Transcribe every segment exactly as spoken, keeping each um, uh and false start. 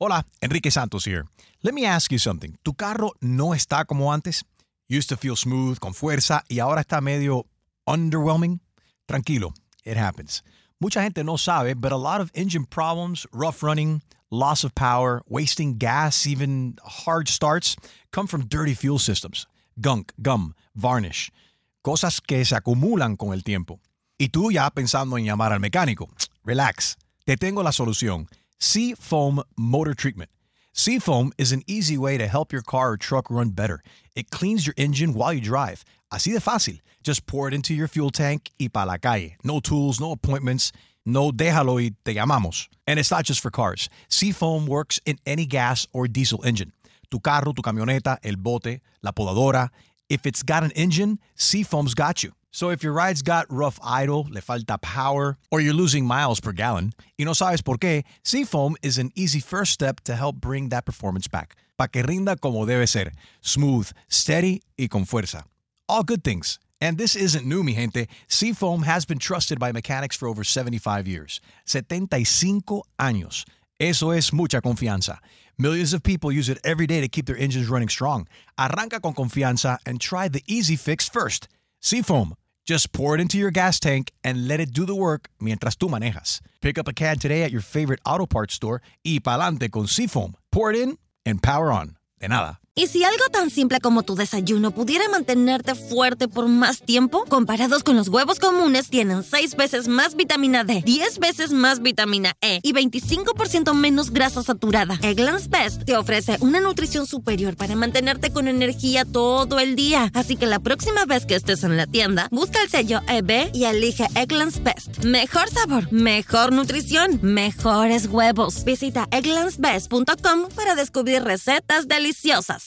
Hola, Enrique Santos here. Let me ask you something. ¿Tu carro no está como antes? Used to feel smooth, con fuerza, y ahora está medio underwhelming? Tranquilo, it happens. Mucha gente no sabe, but a lot of engine problems, rough running, loss of power, wasting gas, even hard starts, come from dirty fuel systems. Gunk, gum, varnish. Cosas que se acumulan con el tiempo. Y tú ya pensando en llamar al mecánico. Relax. Te tengo la solución. Seafoam Motor Treatment. Seafoam is an easy way to help your car or truck run better. It cleans your engine while you drive. Así de fácil. Just pour it into your fuel tank y pa la calle. No tools, no appointments. No déjalo y te llamamos. And it's not just for cars. Seafoam works in any gas or diesel engine. Tu carro, tu camioneta, el bote, la podadora. If it's got an engine, Seafoam's got you. So if your ride's got rough idle, le falta power, or you're losing miles per gallon, y no sabes por qué, Seafoam is an easy first step to help bring that performance back. Pa' que rinda como debe ser. Smooth, steady, y con fuerza. All good things. And this isn't new, mi gente. Seafoam has been trusted by mechanics for over seventy-five years. setenta y cinco años. Eso es mucha confianza. Millions of people use it every day to keep their engines running strong. Arranca con confianza and try the easy fix first. Seafoam. Just pour it into your gas tank and let it do the work mientras tú manejas. Pick up a can today at your favorite auto parts store y pa'lante con Seafoam. Pour it in and power on. De nada. ¿Y si algo tan simple como tu desayuno pudiera mantenerte fuerte por más tiempo? Comparados con los huevos comunes, tienen seis veces más vitamina D, diez veces más vitamina E y veinticinco por ciento menos grasa saturada. Eggland's Best te ofrece una nutrición superior para mantenerte con energía todo el día. Así que la próxima vez que estés en la tienda, busca el sello E B y elige Eggland's Best. Mejor sabor, mejor nutrición, mejores huevos. Visita egglands best punto com para descubrir recetas deliciosas.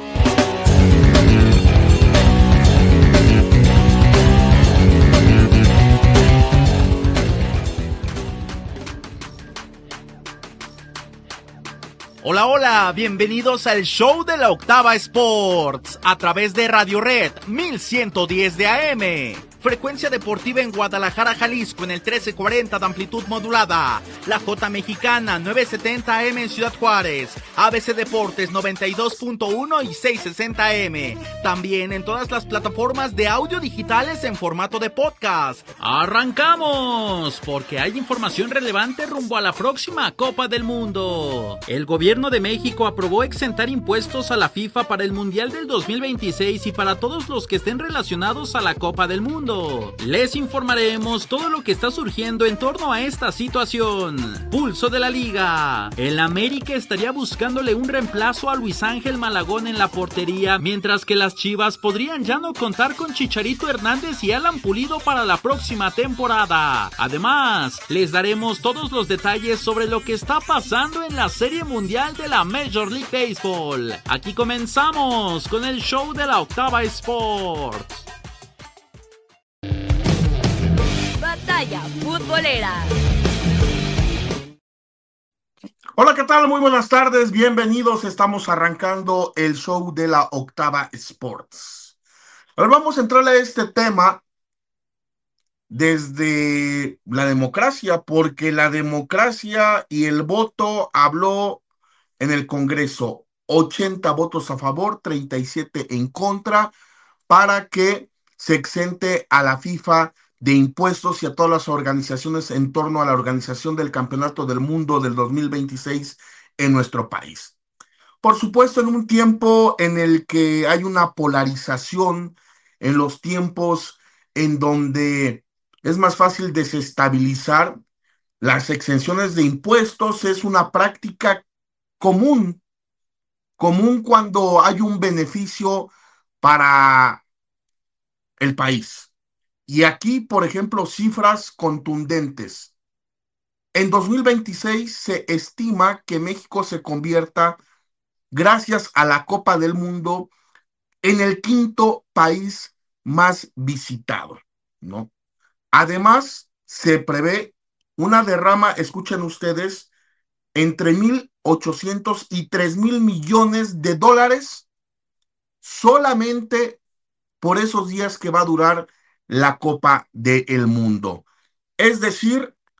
Hola, hola, bienvenidos al show de la Octava Sports a través de Radio Red mil ciento diez de A M. Frecuencia deportiva en Guadalajara, Jalisco en el trece cuarenta de amplitud modulada. La J Mexicana novecientos setenta A M en Ciudad Juárez. A B C Deportes noventa y dos punto uno y seiscientos sesenta A M. También en todas las plataformas de audio digitales en formato de podcast. ¡Arrancamos! Porque hay información relevante rumbo a la próxima Copa del Mundo. El gobierno de México aprobó exentar impuestos a la FIFA para el Mundial del dos mil veintiséis y para todos los que estén relacionados a la Copa del Mundo. Les informaremos todo lo que está surgiendo en torno a esta situación. Pulso de la Liga. El América estaría buscándole un reemplazo a Luis Ángel Malagón en la portería, mientras que las Chivas podrían ya no contar con Chicharito Hernández y Alan Pulido para la próxima temporada. Además, les daremos todos los detalles sobre lo que está pasando en la Serie Mundial de la Major League Baseball. Aquí comenzamos con el show de la Octava Sports. Batalla futbolera. Hola, ¿qué tal? Muy buenas tardes, bienvenidos. Estamos arrancando el show de la Octava Sports. Ahora vamos a entrar a este tema desde la democracia, porque la democracia y el voto habló en el Congreso. ochenta votos a favor, treinta y siete en contra, para que se exente a la FIFA de impuestos y a todas las organizaciones en torno a la organización del Campeonato del Mundo del dos mil veintiséis en nuestro país. Por supuesto, en un tiempo en el que hay una polarización, en los tiempos en donde es más fácil desestabilizar, las exenciones de impuestos es una práctica común, común cuando hay un beneficio para el país. Y aquí, por ejemplo, cifras contundentes. En dos mil veintiséis se estima que México se convierta, gracias a la Copa del Mundo, en el quinto país más visitado, ¿no? Además, se prevé una derrama, escuchen ustedes, entre mil ochocientos y tres mil millones de dólares solamente por esos días que va a durar la Copa del Mundo. Es decir,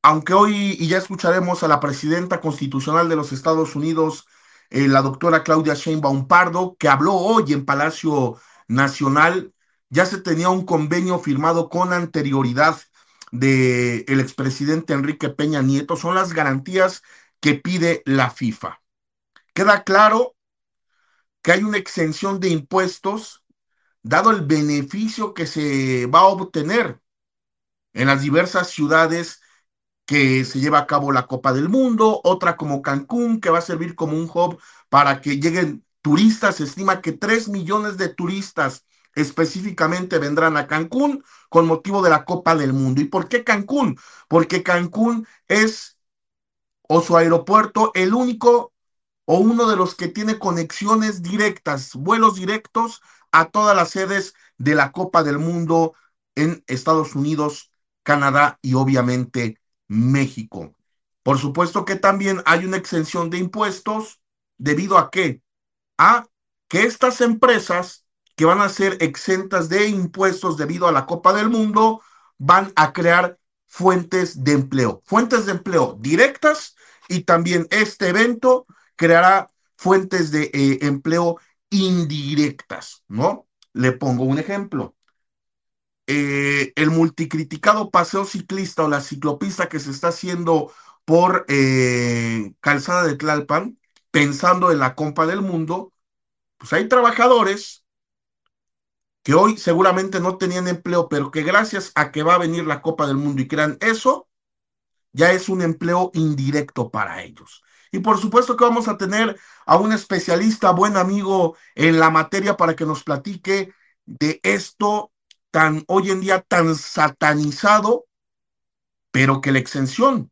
aunque hoy, y ya escucharemos a la presidenta constitucional de los Estados Unidos, eh, la doctora Claudia Sheinbaum Pardo, que habló hoy en Palacio Nacional, ya se tenía un convenio firmado con anterioridad del expresidente Enrique Peña Nieto, son las garantías que pide la FIFA. Queda claro que hay una exención de impuestos dado el beneficio que se va a obtener en las diversas ciudades que se lleva a cabo la Copa del Mundo, otra como Cancún, que va a servir como un hub para que lleguen turistas. Se estima que tres millones de turistas específicamente vendrán a Cancún con motivo de la Copa del Mundo. ¿Y por qué Cancún? Porque Cancún es, o su aeropuerto, el único o uno de los que tiene conexiones directas, vuelos directos a todas las sedes de la Copa del Mundo en Estados Unidos, Canadá y obviamente México. Por supuesto que también hay una exención de impuestos debido a qué? A que estas empresas que van a ser exentas de impuestos debido a la Copa del Mundo van a crear fuentes de empleo, fuentes de empleo directas, y también este evento creará fuentes de eh, empleo indirectas, ¿no? Le pongo un ejemplo. Eh, el multicriticado paseo ciclista o la ciclopista que se está haciendo por eh, Calzada de Tlalpan, pensando en la Copa del Mundo, pues hay trabajadores que hoy seguramente no tenían empleo, pero que gracias a que va a venir la Copa del Mundo y crean eso, ya es un empleo indirecto para ellos. Y por supuesto que vamos a tener a un especialista, buen amigo en la materia, para que nos platique de esto tan hoy en día tan satanizado, pero que la exención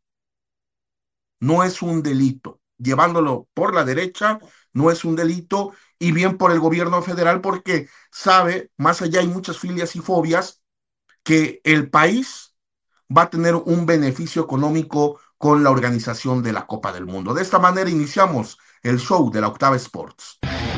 no es un delito. Llevándolo por la derecha no es un delito, y bien por el gobierno federal, porque sabe, más allá hay muchas filias y fobias, que el país va a tener un beneficio económico con la organización de la Copa del Mundo. De esta manera iniciamos el show de la Octava Sports.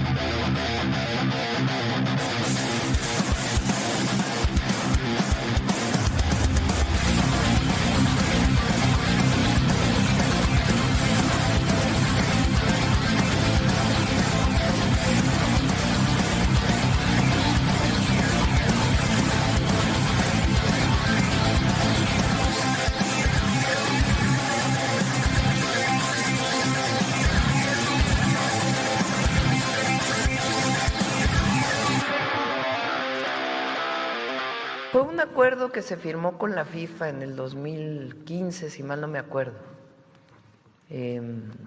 Fue un acuerdo que se firmó con la FIFA en el dos mil quince, si mal no me acuerdo. Eh,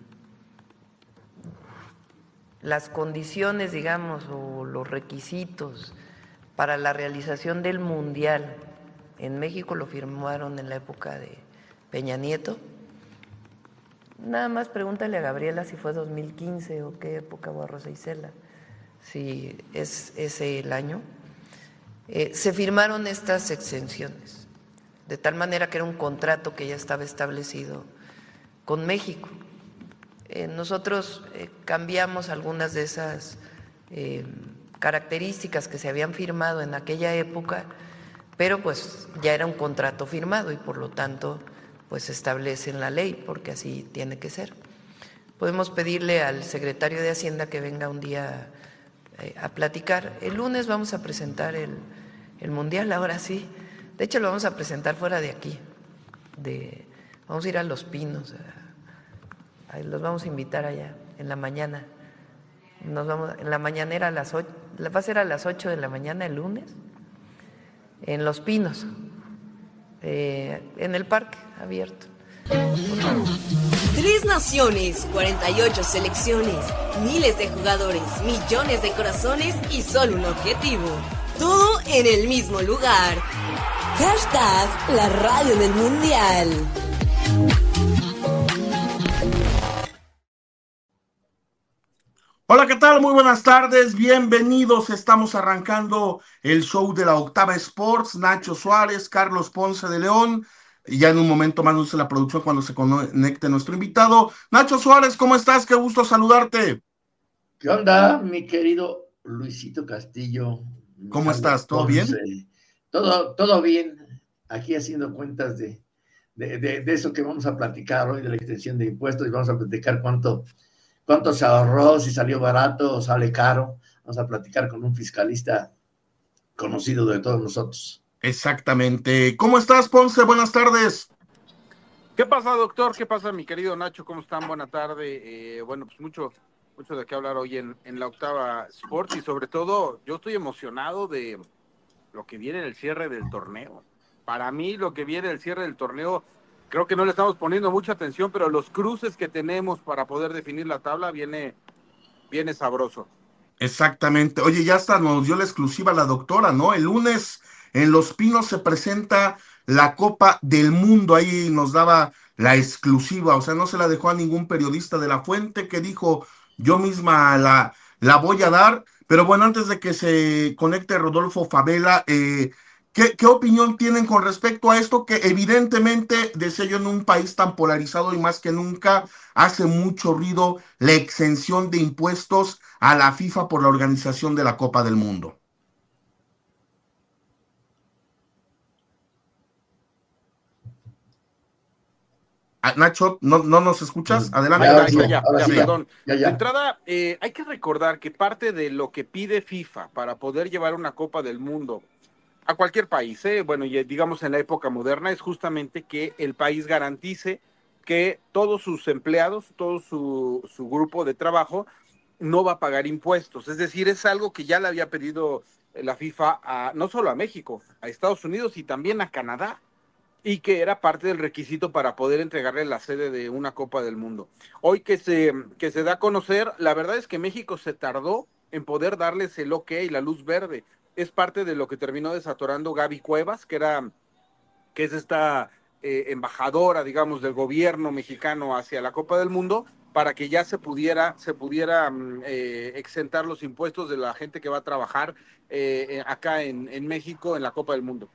las condiciones, digamos, o los requisitos para la realización del Mundial en México lo firmaron en la época de Peña Nieto. Nada más pregúntale a Gabriela si fue dos mil quince o qué época, o a Rosa Isela, si es ese el año. Eh, se firmaron estas exenciones, de tal manera que era un contrato que ya estaba establecido con México. Eh, nosotros eh, cambiamos algunas de esas eh, características que se habían firmado en aquella época, pero pues ya era un contrato firmado y por lo tanto pues se establece en la ley, porque así tiene que ser. Podemos pedirle al secretario de Hacienda que venga un día a platicar. El lunes vamos a presentar el, el Mundial, ahora sí. De hecho, lo vamos a presentar fuera de aquí. De, vamos a ir a Los Pinos. A, a, los vamos a invitar allá, en la mañana. Nos vamos, en la mañanera a las ocho, va a ser a las ocho de la mañana el lunes, en Los Pinos, eh, en el parque abierto. Tres naciones, cuarenta y ocho selecciones, miles de jugadores, millones de corazones y solo un objetivo. Todo en el mismo lugar. Hashtag la radio del Mundial. Hola, ¿qué tal? Muy buenas tardes, bienvenidos. Estamos arrancando el show de la Octava Sports. Nacho Suárez, Carlos Ponce de León. Y ya en un momento más nos hace la producción cuando se conecte nuestro invitado. Nacho Suárez, ¿cómo estás? Qué gusto saludarte. ¿Qué onda, mi querido Luisito Castillo? ¿Cómo estás? ¿Todo bien? Todo, todo bien. Aquí haciendo cuentas de, de, de, de eso que vamos a platicar hoy, de la extensión de impuestos, y vamos a platicar cuánto, cuánto se ahorró, si salió barato o sale caro. Vamos a platicar con un fiscalista conocido de todos nosotros. Exactamente. ¿Cómo estás, Ponce? Buenas tardes. ¿Qué pasa, doctor? ¿Qué pasa, mi querido Nacho? ¿Cómo están? Buena tarde. Eh, bueno, pues mucho, mucho de qué hablar hoy en, en la Octava Sports, y sobre todo yo estoy emocionado de lo que viene en el cierre del torneo. Para mí lo que viene el cierre del torneo, creo que no le estamos poniendo mucha atención, pero los cruces que tenemos para poder definir la tabla viene, viene sabroso. Exactamente. Oye, ya hasta nos dio la exclusiva la doctora, ¿no? El lunes en Los Pinos se presenta la Copa del Mundo. Ahí nos daba la exclusiva, o sea, no se la dejó a ningún periodista de La Fuente, que dijo, yo misma la, la voy a dar. Pero bueno, antes de que se conecte Rodolfo Favela, eh, ¿qué, ¿qué opinión tienen con respecto a esto? Que evidentemente, decía yo, en un país tan polarizado y más que nunca, hace mucho ruido la exención de impuestos a la FIFA por la organización de la Copa del Mundo. Nacho, ¿no, no nos escuchas? Adelante. Ya, ya, ya, ya, sí, perdón. Ya, ya. De entrada, eh, hay que recordar que parte de lo que pide FIFA para poder llevar una Copa del Mundo a cualquier país, eh, bueno, y digamos en la época moderna, es justamente que el país garantice que todos sus empleados, todo su, su grupo de trabajo no va a pagar impuestos. Es decir, es algo que ya le había pedido la FIFA a, no solo a México, a Estados Unidos y también a Canadá, y que era parte del requisito para poder entregarle la sede de una Copa del Mundo. Hoy que se, que se da a conocer, la verdad es que México se tardó en poder darles el ok y la luz verde. Es parte de lo que terminó desatorando Gaby Cuevas, que era, que es esta eh, embajadora, digamos, del gobierno mexicano hacia la Copa del Mundo, para que ya se pudiera, se pudiera eh, exentar los impuestos de la gente que va a trabajar eh, acá en, en México en la Copa del Mundo.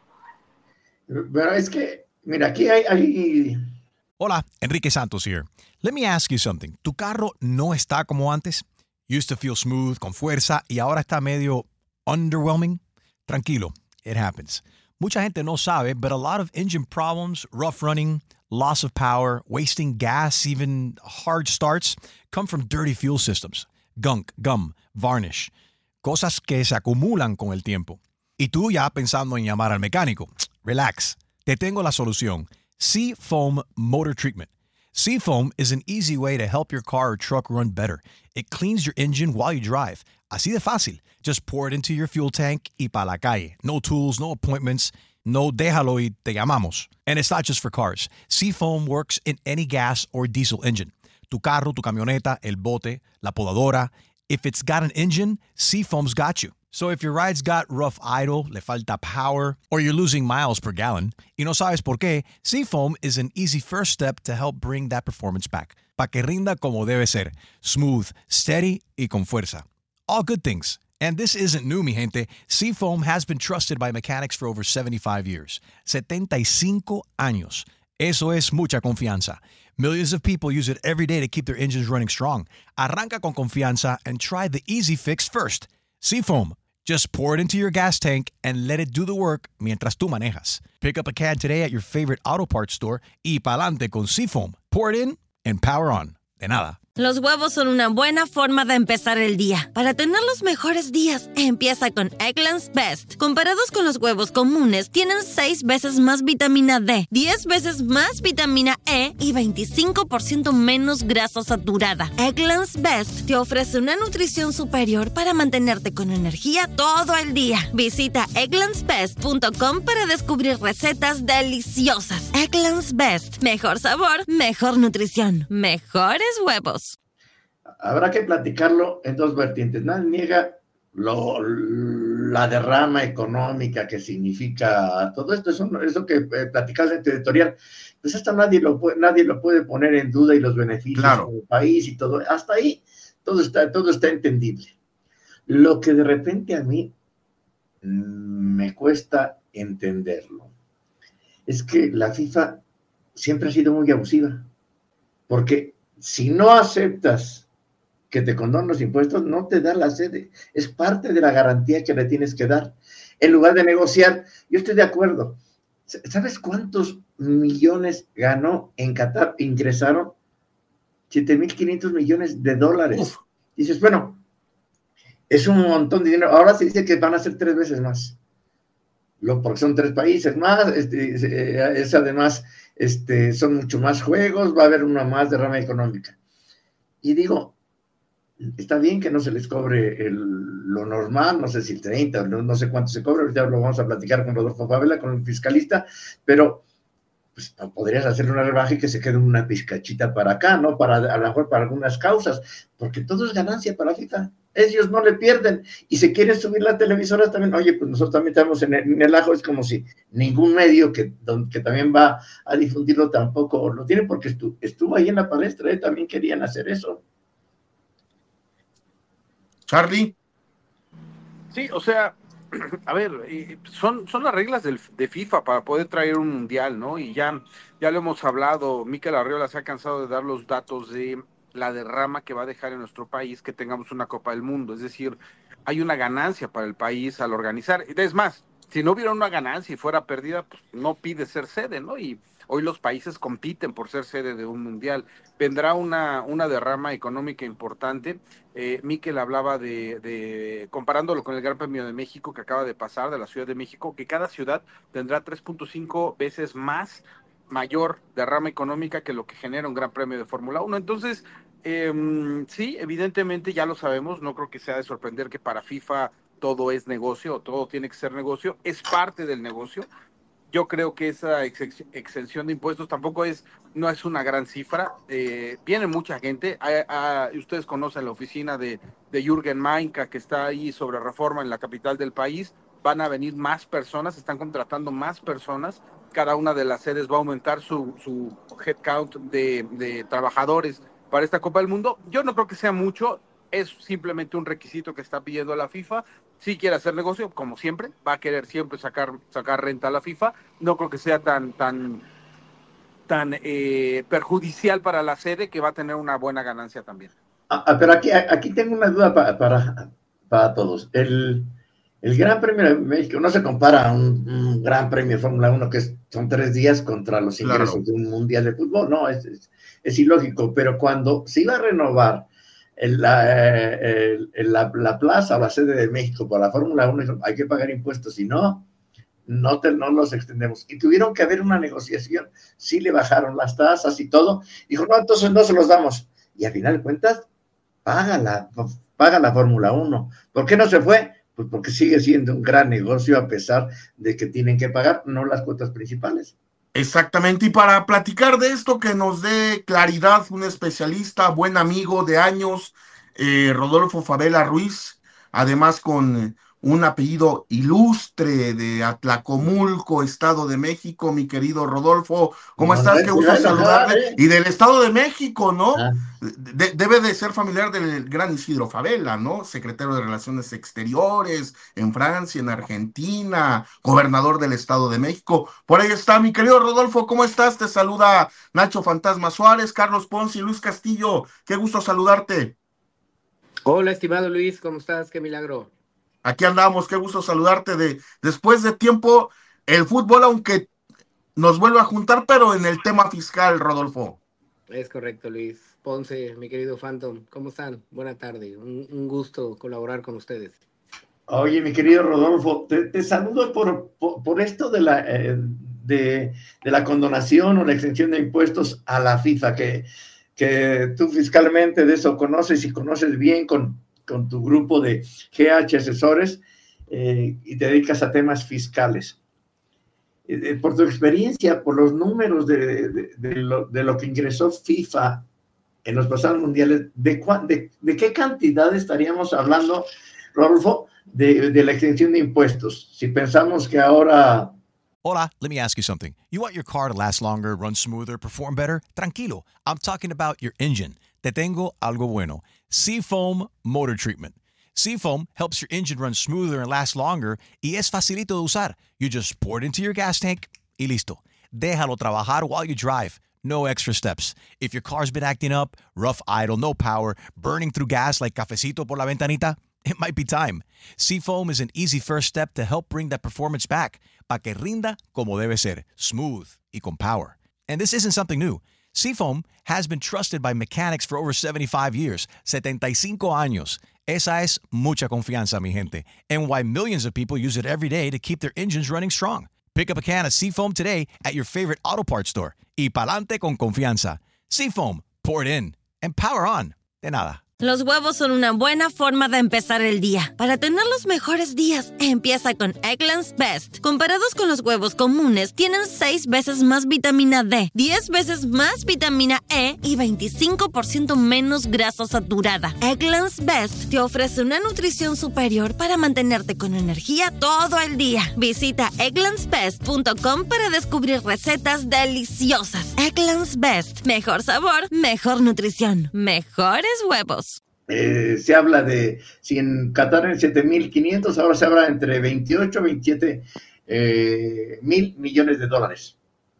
Pero es que, mira, aquí hay, hay... Hola, Enrique Santos here. Let me ask you something. ¿Tu carro no está como antes? Used to feel smooth, con fuerza, y ahora está medio underwhelming? Tranquilo, it happens. Mucha gente no sabe, but a lot of engine problems, rough running, loss of power, wasting gas, even hard starts, come from dirty fuel systems. Gunk, gum, varnish. Cosas que se acumulan con el tiempo. Y tú ya pensando en llamar al mecánico. Relax. Te tengo la solución. Seafoam Motor Treatment. Seafoam is an easy way to help your car or truck run better. It cleans your engine while you drive. Así de fácil. Just pour it into your fuel tank y pa' la calle. No tools, no appointments. No déjalo y te llamamos. And it's not just for cars. Seafoam works in any gas or diesel engine. Tu carro, tu camioneta, el bote, la podadora. If it's got an engine, Seafoam's got you. So if your ride's got rough idle, le falta power, or you're losing miles per gallon, y no sabes por qué, Seafoam is an easy first step to help bring that performance back. Pa' que rinda como debe ser. Smooth, steady, y con fuerza. All good things. And this isn't new, mi gente. Seafoam has been trusted by mechanics for over seventy-five years. setenta y cinco años. Eso es mucha confianza. Millions of people use it every day to keep their engines running strong. Arranca con confianza and try the easy fix first. Seafoam. Just pour it into your gas tank and let it do the work mientras tú manejas. Pick up a can today at your favorite auto parts store y pa'lante con Seafoam. Pour it in and power on. De nada. Los huevos son una buena forma de empezar el día. Para tener los mejores días, empieza con Eggland's Best. Comparados con los huevos comunes, tienen seis veces más vitamina D, diez veces más vitamina E y veinticinco por ciento menos grasa saturada. Eggland's Best te ofrece una nutrición superior para mantenerte con energía todo el día. Visita egglands best punto com para descubrir recetas deliciosas. Eggland's Best. Mejor sabor, mejor nutrición, mejores huevos. Habrá que platicarlo en dos vertientes. Nadie niega lo, la derrama económica que significa todo esto. Eso, eso que eh, platicas en tu editorial, pues esto nadie lo, puede, nadie lo puede poner en duda, y los beneficios claro. del país y todo. Hasta ahí todo está, todo está entendible. Lo que de repente a mí mmm, me cuesta entenderlo es que la FIFA siempre ha sido muy abusiva, porque si no aceptas que te condonen los impuestos, no te da la sede. Es parte de la garantía que le tienes que dar. En lugar de negociar, yo estoy de acuerdo. ¿Sabes cuántos millones ganó en Qatar, ingresaron siete mil quinientos millones de dólares. Uf. Dices, bueno, es un montón de dinero. Ahora se dice que van a ser tres veces más. Lo, porque son tres países más, este, es además, este, son mucho más juegos, va a haber una más derrama económica. Y digo, está bien que no se les cobre el, lo normal, no sé si el treinta, no, no sé cuánto se cobra, ya lo vamos a platicar con Rodolfo Favela, con el fiscalista, pero pues podrías hacerle una rebaja y que se quede una pizcachita para acá, ¿no? Para, a lo mejor para algunas causas, porque todo es ganancia para FIFA. Ellos no le pierden, y si quieren subir las televisoras también, oye, pues nosotros también estamos en el, en el ajo, es como si ningún medio que, don, que también va a difundirlo tampoco lo tiene, porque estuvo, estuvo ahí en la palestra, ¿eh? También querían hacer eso. Charlie. Sí, o sea, a ver, son, son las reglas del, de FIFA para poder traer un mundial, ¿no? Y ya, ya lo hemos hablado, Mikel Arriola se ha cansado de dar los datos de la derrama que va a dejar en nuestro país que tengamos una Copa del Mundo. Es decir, hay una ganancia para el país al organizar. Es más, si no hubiera una ganancia y fuera perdida, pues no pide ser sede, ¿no? Y hoy los países compiten por ser sede de un mundial. Vendrá una, una derrama económica importante. Eh, Mikel hablaba de, de, comparándolo con el Gran Premio de México que acaba de pasar, de la Ciudad de México, que cada ciudad tendrá tres punto cinco veces más mayor derrama económica que lo que genera un Gran Premio de Fórmula uno. Entonces, eh, sí, evidentemente ya lo sabemos, no creo que sea de sorprender que para FIFA todo es negocio, todo tiene que ser negocio, es parte del negocio. Yo creo que esa ex exención de impuestos tampoco es, no es una gran cifra. Eh, viene mucha gente. A, a, ustedes conocen la oficina de, de Jürgen Mainka, que está ahí sobre Reforma en la capital del país. Van a venir más personas, están contratando más personas. Cada una de las sedes va a aumentar su, su headcount de, de trabajadores para esta Copa del Mundo. Yo no creo que sea mucho. Es simplemente un requisito que está pidiendo la FIFA. Si quiere hacer negocio, como siempre, va a querer siempre sacar, sacar renta a la FIFA. No creo que sea tan, tan, tan eh, perjudicial para la sede, que va a tener una buena ganancia también. Ah, pero aquí, aquí tengo una duda para, para, para todos. El, el Gran Premio de México no se compara a un, un Gran Premio de Fórmula uno que es, son tres días contra los ingresos claro. de un Mundial de Fútbol. No, es, es, es ilógico. Pero cuando se iba a renovar En la, eh, en la, la plaza o la sede de México para la Fórmula uno, hay que pagar impuestos, si no, no, te, no los extendemos. Y tuvieron que haber una negociación, sí le bajaron las tasas y todo, dijo, no, entonces no se los damos. Y al final de cuentas, paga la, paga la Fórmula uno. ¿Por qué no se fue? Pues porque sigue siendo un gran negocio a pesar de que tienen que pagar, no las cuotas principales. Exactamente, y para platicar de esto, que nos dé claridad un especialista, buen amigo de años, eh, Rodolfo Favela Ruiz, además con un apellido ilustre de Atlacomulco, Estado de México. Mi querido Rodolfo, ¿cómo no, estás? No, Qué gusto no, saludarte. Y del Estado de México, ¿no? Ah. De, debe de ser familiar del gran Isidro Favela, ¿no? Secretario de Relaciones Exteriores en Francia, en Argentina, gobernador del Estado de México. Por ahí está, mi querido Rodolfo, ¿cómo estás? Te saluda Nacho Fantasma Suárez, Carlos Ponce y Luis Castillo. Qué gusto saludarte. Hola, estimado Luis, ¿cómo estás? Qué milagro. Aquí andamos, qué gusto saludarte de después de tiempo, el fútbol, aunque nos vuelve a juntar, pero en el tema fiscal, Rodolfo. Es correcto, Luis. Ponce, mi querido Phantom, ¿cómo están? Buena tarde, un, un gusto colaborar con ustedes. Oye, mi querido Rodolfo, te, te saludo por, por, por esto de la, eh, de, de la condonación o la exención de impuestos a la FIFA, que, que tú fiscalmente de eso conoces y conoces bien con... con tu grupo de G H Asesores eh, y te dedicas a temas fiscales. Eh, por tu experiencia, por los números de, de, de, lo, de lo que ingresó FIFA en los pasados mundiales, ¿de, de, de qué cantidad estaríamos hablando, Rodolfo, de, de la extensión de impuestos? Si pensamos que ahora... Hola, let me ask you something. You want your car to last longer, run smoother, perform better? Tranquilo, I'm talking about your engine. Te tengo algo bueno. Seafoam Motor Treatment. Seafoam helps your engine run smoother and last longer, y es facilito de usar. You just pour it into your gas tank y listo. Déjalo trabajar while you drive. No extra steps. If your car's been acting up, rough idle, no power, burning through gas like cafecito por la ventanita, It might be time. Seafoam is an easy first step to help bring that performance back, para que rinda como debe ser, smooth y con power. And this isn't something new. Seafoam has been trusted by mechanics for over seventy-five years, setenta y cinco años. Esa es mucha confianza, mi gente, and why millions of people use it every day to keep their engines running strong. Pick up a can of Seafoam today at your favorite auto parts store. Y pa'lante con confianza. Seafoam, pour it in, and power on. De nada. Los huevos son una buena forma de empezar el día. Para tener los mejores días, empieza con Eggland's Best. Comparados con los huevos comunes, tienen seis veces más vitamina D, diez veces más vitamina E y veinticinco por ciento menos grasa saturada. Eggland's Best te ofrece una nutrición superior para mantenerte con energía todo el día. Visita egglands best punto com para descubrir recetas deliciosas. Eggland's Best. Mejor sabor, mejor nutrición, mejores huevos. Eh, se habla de, si en Qatar en siete mil quinientos, ahora se habla entre veintiocho, veintisiete eh, mil millones de dólares.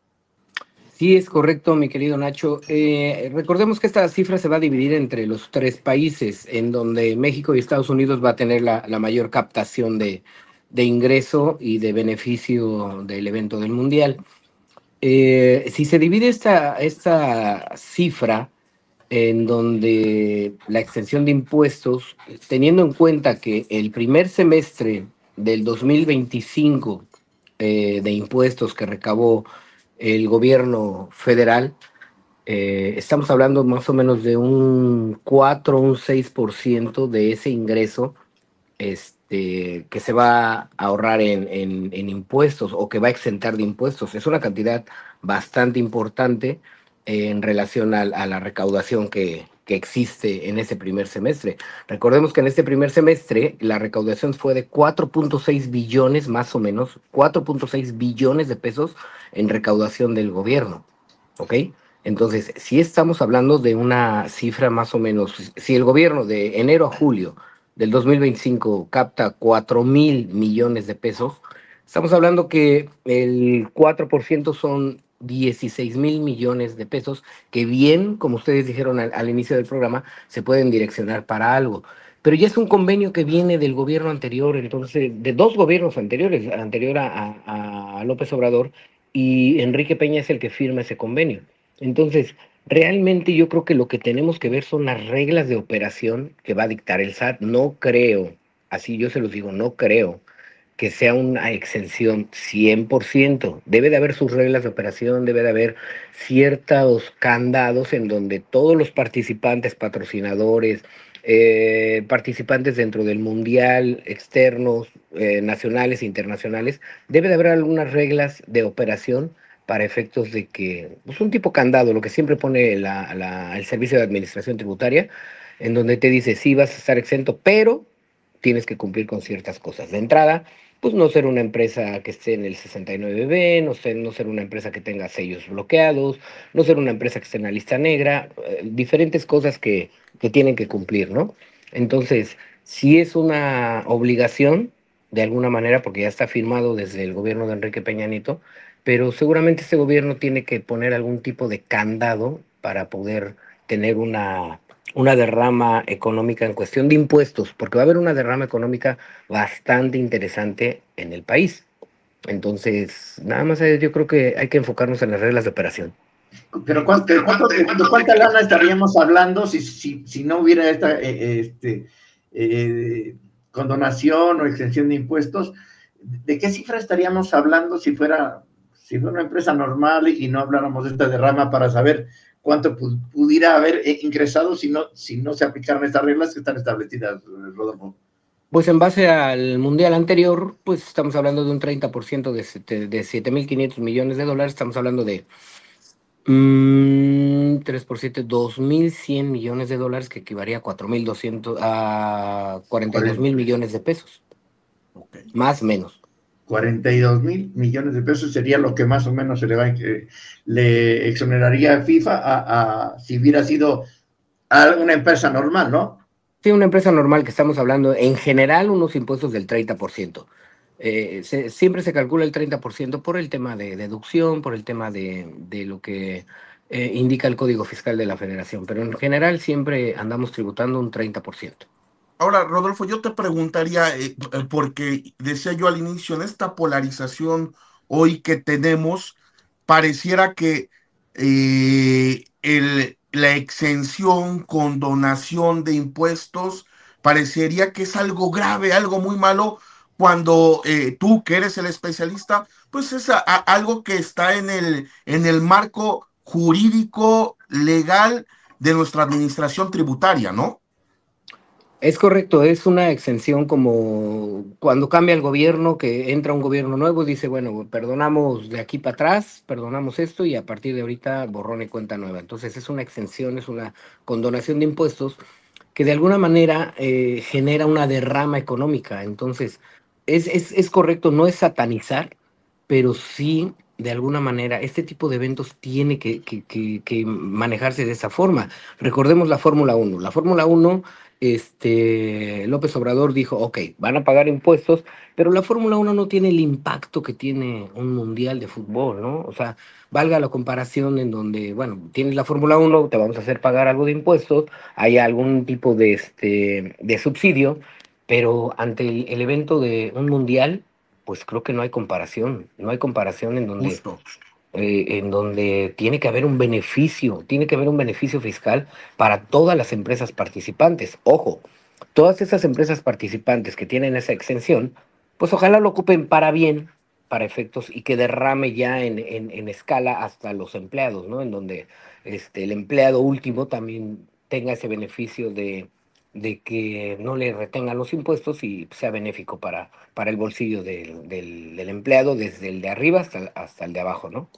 Sí, es correcto, mi querido Nacho. Eh, recordemos que esta cifra se va a dividir entre los tres países, en donde México y Estados Unidos va a tener la, la mayor captación de, de ingreso y de beneficio del evento del Mundial. Eh, si se divide esta, esta cifra, en donde la exención de impuestos, teniendo en cuenta que el primer semestre del dos mil veinticinco eh, de impuestos que recabó el gobierno federal, eh, estamos hablando más o menos de un cuatro, un seis por ciento de ese ingreso este, que se va a ahorrar en, en, en impuestos o que va a exentar de impuestos. Es una cantidad bastante importante en relación a, a la recaudación que, que existe en ese primer semestre. Recordemos que en este primer semestre la recaudación fue de cuatro punto seis billones, más o menos, cuatro punto seis billones de pesos en recaudación del gobierno, ¿ok? Entonces, si estamos hablando de una cifra más o menos, si el gobierno de enero a julio del dos mil veinticinco capta cuatro mil millones de pesos, estamos hablando que el cuatro por ciento son dieciséis mil millones de pesos que bien, como ustedes dijeron al, al inicio del programa, se pueden direccionar para algo. Pero ya es un convenio que viene del gobierno anterior, entonces, de dos gobiernos anteriores, anterior a, a, a López Obrador, y Enrique Peña es el que firma ese convenio. Entonces, realmente yo creo que lo que tenemos que ver son las reglas de operación que va a dictar el S A T. No creo, así yo se los digo, no creo que sea una exención cien por ciento. Debe de haber sus reglas de operación, debe de haber ciertos candados en donde todos los participantes, patrocinadores, eh, participantes dentro del mundial, externos, eh, nacionales e internacionales, debe de haber algunas reglas de operación para efectos de que, pues un tipo candado, lo que siempre pone la, la, el Servicio de Administración Tributaria, en donde te dice, sí, vas a estar exento, pero tienes que cumplir con ciertas cosas. De entrada, pues no ser una empresa que esté en el sesenta y nueve B, no ser, no ser una empresa que tenga sellos bloqueados, no ser una empresa que esté en la lista negra, eh, diferentes cosas que, que tienen que cumplir, ¿no? Entonces, sí es una obligación, de alguna manera, porque ya está firmado desde el gobierno de Enrique Peña Nieto, pero seguramente este gobierno tiene que poner algún tipo de candado para poder tener una... una derrama económica en cuestión de impuestos, porque va a haber una derrama económica bastante interesante en el país. Entonces, nada más yo creo que hay que enfocarnos en las reglas de operación. Pero ¿cuánto, cuánto, de cuánta lana estaríamos hablando si, si, si no hubiera esta eh, este, eh, condonación o exención de impuestos? ¿De qué cifra estaríamos hablando si fuera, si fuera una empresa normal y no habláramos de esta derrama para saber cuánto pudiera haber ingresado si no, si no se aplicaran estas reglas que están establecidas, Rodolfo? Pues en base al mundial anterior, pues estamos hablando de un treinta por ciento de, de siete mil quinientos millones de dólares, estamos hablando de mmm, tres por siete, dos mil cien millones de dólares, que equivalía a cuatro mil doscientos, a cuarenta y dos mil millones de pesos, okay. Más o menos. cuarenta y dos mil millones de pesos sería lo que más o menos se le va eh, le exoneraría a FIFA a, a, si hubiera sido a una empresa normal, ¿no? Sí, una empresa normal, que estamos hablando en general unos impuestos del treinta por ciento. Eh, se, siempre se calcula el treinta por ciento por el tema de deducción, por el tema de, de lo que eh, indica el Código Fiscal de la Federación, pero en general siempre andamos tributando un treinta por ciento. Ahora, Rodolfo, yo te preguntaría, eh, eh, porque decía yo al inicio, en esta polarización hoy que tenemos, pareciera que eh, el, la exención, condonación de impuestos, parecería que es algo grave, algo muy malo, cuando eh, tú, que eres el especialista, pues es a- a- algo que está en el, en el marco jurídico, legal de nuestra administración tributaria, ¿no? Es correcto, es una exención como cuando cambia el gobierno, que entra un gobierno nuevo, dice, bueno, perdonamos de aquí para atrás, perdonamos esto y a partir de ahorita borrón y cuenta nueva. Entonces es una exención, es una condonación de impuestos que de alguna manera eh, genera una derrama económica. Entonces es, es, es correcto, no es satanizar, pero sí, de alguna manera, este tipo de eventos tiene que, que, que, que manejarse de esa forma. Recordemos la Fórmula Uno. La Fórmula Uno, este, López Obrador dijo, ok, van a pagar impuestos, pero la Fórmula Uno no tiene el impacto que tiene un mundial de fútbol, ¿no? O sea, valga la comparación en donde, bueno, tienes la Fórmula Uno, te vamos a hacer pagar algo de impuestos, hay algún tipo de, este, de subsidio, pero ante el, el evento de un mundial, pues creo que no hay comparación, no hay comparación en donde, Justo. eh, en donde tiene que haber un beneficio, tiene que haber un beneficio fiscal para todas las empresas participantes. Ojo, todas esas empresas participantes que tienen esa exención, pues ojalá lo ocupen para bien, para efectos, y que derrame ya en, en, en escala hasta los empleados, ¿no? En donde este, el empleado último también tenga ese beneficio de, de que no le retengan los impuestos y sea benéfico para, para el bolsillo del, del, del empleado, desde el de arriba hasta, hasta el de abajo, ¿no?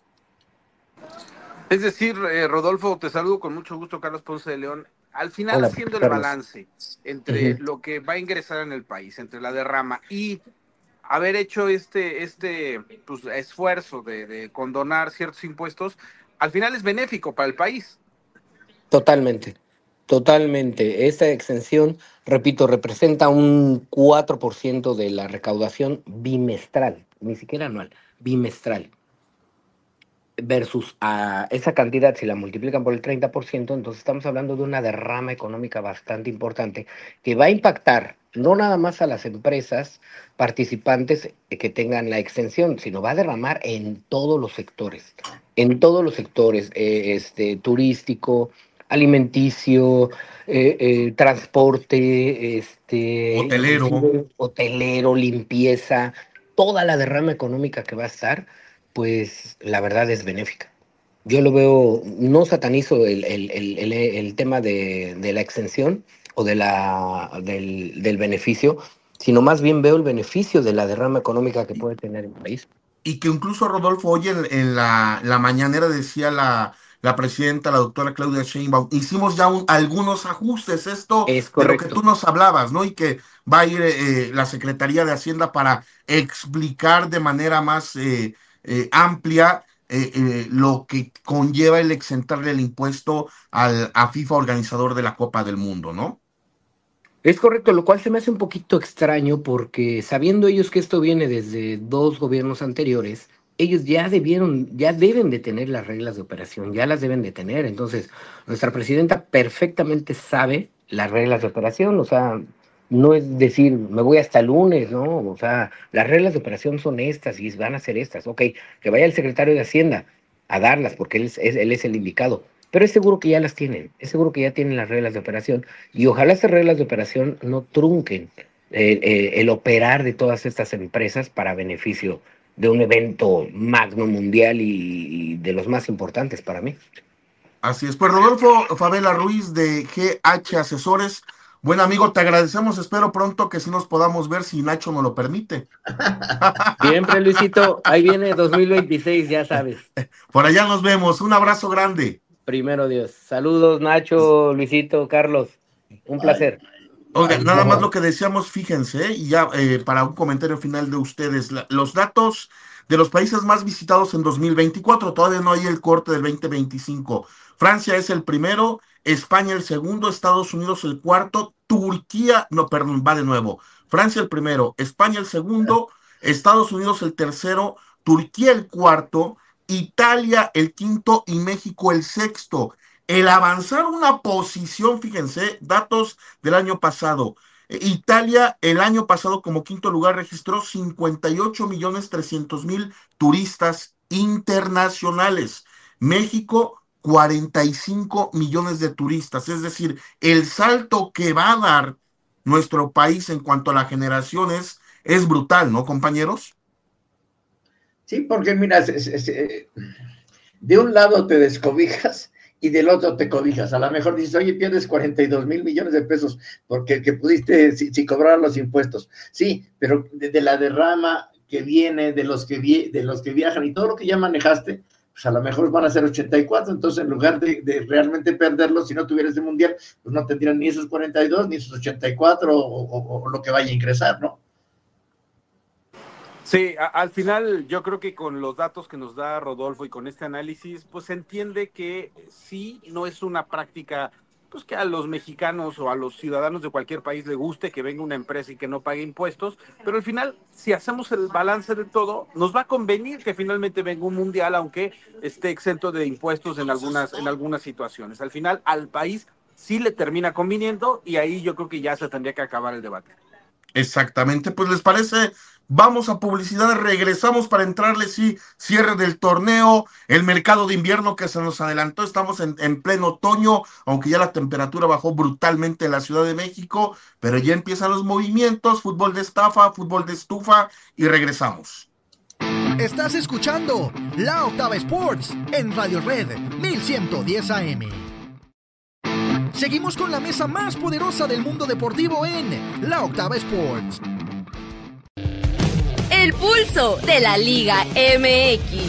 Es decir, eh, Rodolfo, te saludo con mucho gusto, Carlos Ponce de León. Al final, Hola, haciendo el Carlos. balance entre Uh-huh. lo que va a ingresar en el país, entre la derrama y haber hecho este, este pues, esfuerzo de, de condonar ciertos impuestos, al final es benéfico para el país. Totalmente, totalmente. Esta exención, repito, representa un cuatro por ciento de la recaudación bimestral, ni siquiera anual, bimestral. Versus a esa cantidad, si la multiplican por el treinta por ciento, entonces estamos hablando de una derrama económica bastante importante que va a impactar no nada más a las empresas participantes que tengan la exención, sino va a derramar en todos los sectores, en todos los sectores, eh, este, turístico, alimenticio, eh, eh, transporte, este, Hotelero. inclusive hotelero, limpieza, toda la derrama económica que va a estar, pues la verdad es benéfica. Yo lo veo, no satanizo el, el, el, el, el tema de, de la exención o de la, del, del beneficio, sino más bien veo el beneficio de la derrama económica que puede tener el país. Y que incluso Rodolfo, hoy en, en la, la mañanera decía la, la presidenta, la doctora Claudia Sheinbaum, hicimos ya un- algunos ajustes, esto Es de lo que tú correcto. nos hablabas, ¿no? Y que va a ir eh, la Secretaría de Hacienda para explicar de manera más eh, eh, amplia eh, eh, lo que conlleva el exentarle el impuesto al, a FIFA, organizador de la Copa del Mundo, ¿no? Es correcto, lo cual se me hace un poquito extraño porque sabiendo ellos que esto viene desde dos gobiernos anteriores, ellos ya debieron, ya deben de tener las reglas de operación, ya las deben de tener. Entonces, nuestra presidenta perfectamente sabe las reglas de operación, o sea, no es decir, me voy hasta el lunes, ¿no? O sea, las reglas de operación son estas y van a ser estas. Ok, que vaya el secretario de Hacienda a darlas porque él es, es- él es el indicado. Pero es seguro que ya las tienen, es seguro que ya tienen las reglas de operación y ojalá estas reglas de operación no trunquen eh, eh, el operar de todas estas empresas para beneficio de un evento magno mundial y, y de los más importantes para mí. Así es. Pues Rodolfo Favela Ruiz de G H Asesores, buen amigo, te agradecemos. Espero pronto que sí nos podamos ver si Nacho nos lo permite. Siempre, Luisito, ahí viene dos mil veintiséis, ya sabes. Por allá nos vemos. Un abrazo grande. Primero Dios. Saludos, Nacho, Luisito, Carlos. Un placer. Oiga, Ay, nada más no. lo que decíamos, fíjense, ¿eh? Y ya eh, para un comentario final de ustedes, la- los datos de los países más visitados en dos mil veinticuatro, todavía no hay el corte del veinte veinticinco. Francia es el primero, España el segundo, Estados Unidos el cuarto, Turquía, no, perdón, va de nuevo. Francia el primero, España el segundo, Estados Unidos el tercero, Turquía el cuarto, Italia el quinto y México el sexto. El avanzar una posición, fíjense, datos del año pasado. Italia el año pasado como quinto lugar registró cincuenta y ocho millones trescientos mil turistas internacionales. México, cuarenta y cinco millones de turistas. Es decir, el salto que va a dar nuestro país en cuanto a la generación es, es brutal, ¿no, compañeros? Sí, porque mira, se, se, se, de un lado te descobijas y del otro te cobijas. A lo mejor dices, oye, pierdes cuarenta y dos mil millones de pesos porque que pudiste, si, si cobrar los impuestos. Sí, pero de, de la derrama que viene, de los que, vi, de los que viajan y todo lo que ya manejaste, pues a lo mejor van a ser ochenta y cuatro, entonces en lugar de, de realmente perderlos, si no tuvieras el mundial, pues no tendrían ni esos cuarenta y dos, ni esos ochenta y cuatro, o, o, o lo que vaya a ingresar, ¿no? Sí, a, al final yo creo que con los datos que nos da Rodolfo y con este análisis, pues se entiende que sí, no es una práctica pues que a los mexicanos o a los ciudadanos de cualquier país le guste que venga una empresa y que no pague impuestos, pero al final, si hacemos el balance de todo, nos va a convenir que finalmente venga un mundial, aunque esté exento de impuestos en algunas, en algunas situaciones. Al final, al país sí le termina conviniendo y ahí yo creo que ya se tendría que acabar el debate. Exactamente, pues les parece, vamos a publicidad, regresamos para entrarle, sí, cierre del torneo, el mercado de invierno que se nos adelantó, estamos en, en pleno otoño, aunque ya la temperatura bajó brutalmente en la Ciudad de México, pero ya empiezan los movimientos, fútbol de estafa, fútbol de estufa, y regresamos. Estás escuchando La Octava Sports en Radio Red mil ciento diez A M. Seguimos con la mesa más poderosa del mundo deportivo en La Octava Sports. El pulso de la Liga M X.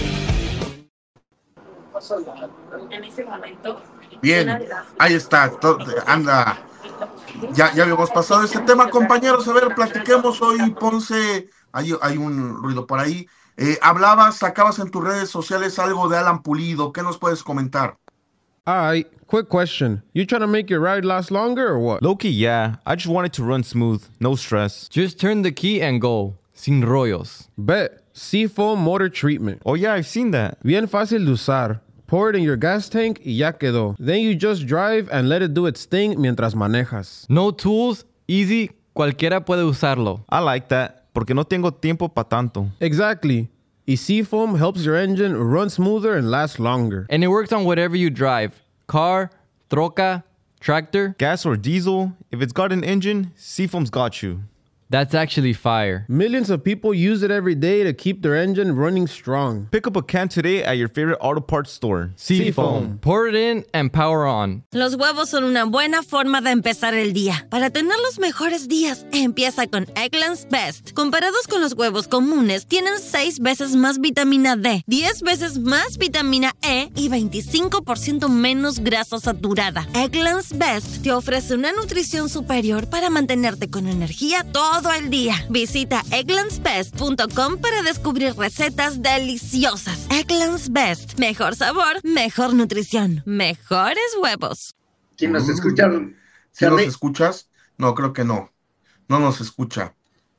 En ese momento. Bien, ahí está, todo, anda. Ya, ya habíamos pasado este tema, compañeros. A ver, platiquemos hoy, Ponce. Hay, hay un ruido por ahí. Eh, hablabas, sacabas en tus redes sociales algo de Alan Pulido. ¿Qué nos puedes comentar? Alright, quick question. You trying to make your ride last longer or what? Low-key, yeah. I just want it to run smooth. No stress. Just turn the key and go. Sin rollos. Bet. Seafoam Motor Treatment. Oh yeah, I've seen that. Bien fácil de usar. Pour it in your gas tank y ya quedó. Then you just drive and let it do its thing mientras manejas. No tools, easy, cualquiera puede usarlo. I like that, porque no tengo tiempo pa' tanto. Exactly. Y Seafoam helps your engine run smoother and last longer. And it works on whatever you drive. Car, troca, tractor. Gas or diesel, if it's got an engine, Seafoam's got you. That's actually fire. Millions of people use it every day to keep their engine running strong. Pick up a can today at your favorite auto parts store. Seafoam. Pour it in and power on. Los huevos son una buena forma de empezar el día. Para tener los mejores días, empieza con Eggland's Best. Comparados con los huevos comunes, tienen seis veces más vitamina D, diez veces más vitamina E y veinticinco por ciento menos grasa saturada. Eggland's Best te ofrece una nutrición superior para mantenerte con energía todo todo el día. Visita egglands best punto com para descubrir recetas deliciosas. Eggland's Best. Mejor sabor, mejor nutrición, mejores huevos. ¿Quién nos escucha? ¿Sí nos escuchas? No, creo que no. No nos escucha.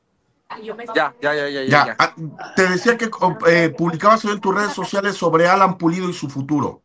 Ya, ya, ya, ya. ya, ya. Ah, te decía que eh, publicabas hoy en tus redes sociales sobre Alan Pulido y su futuro.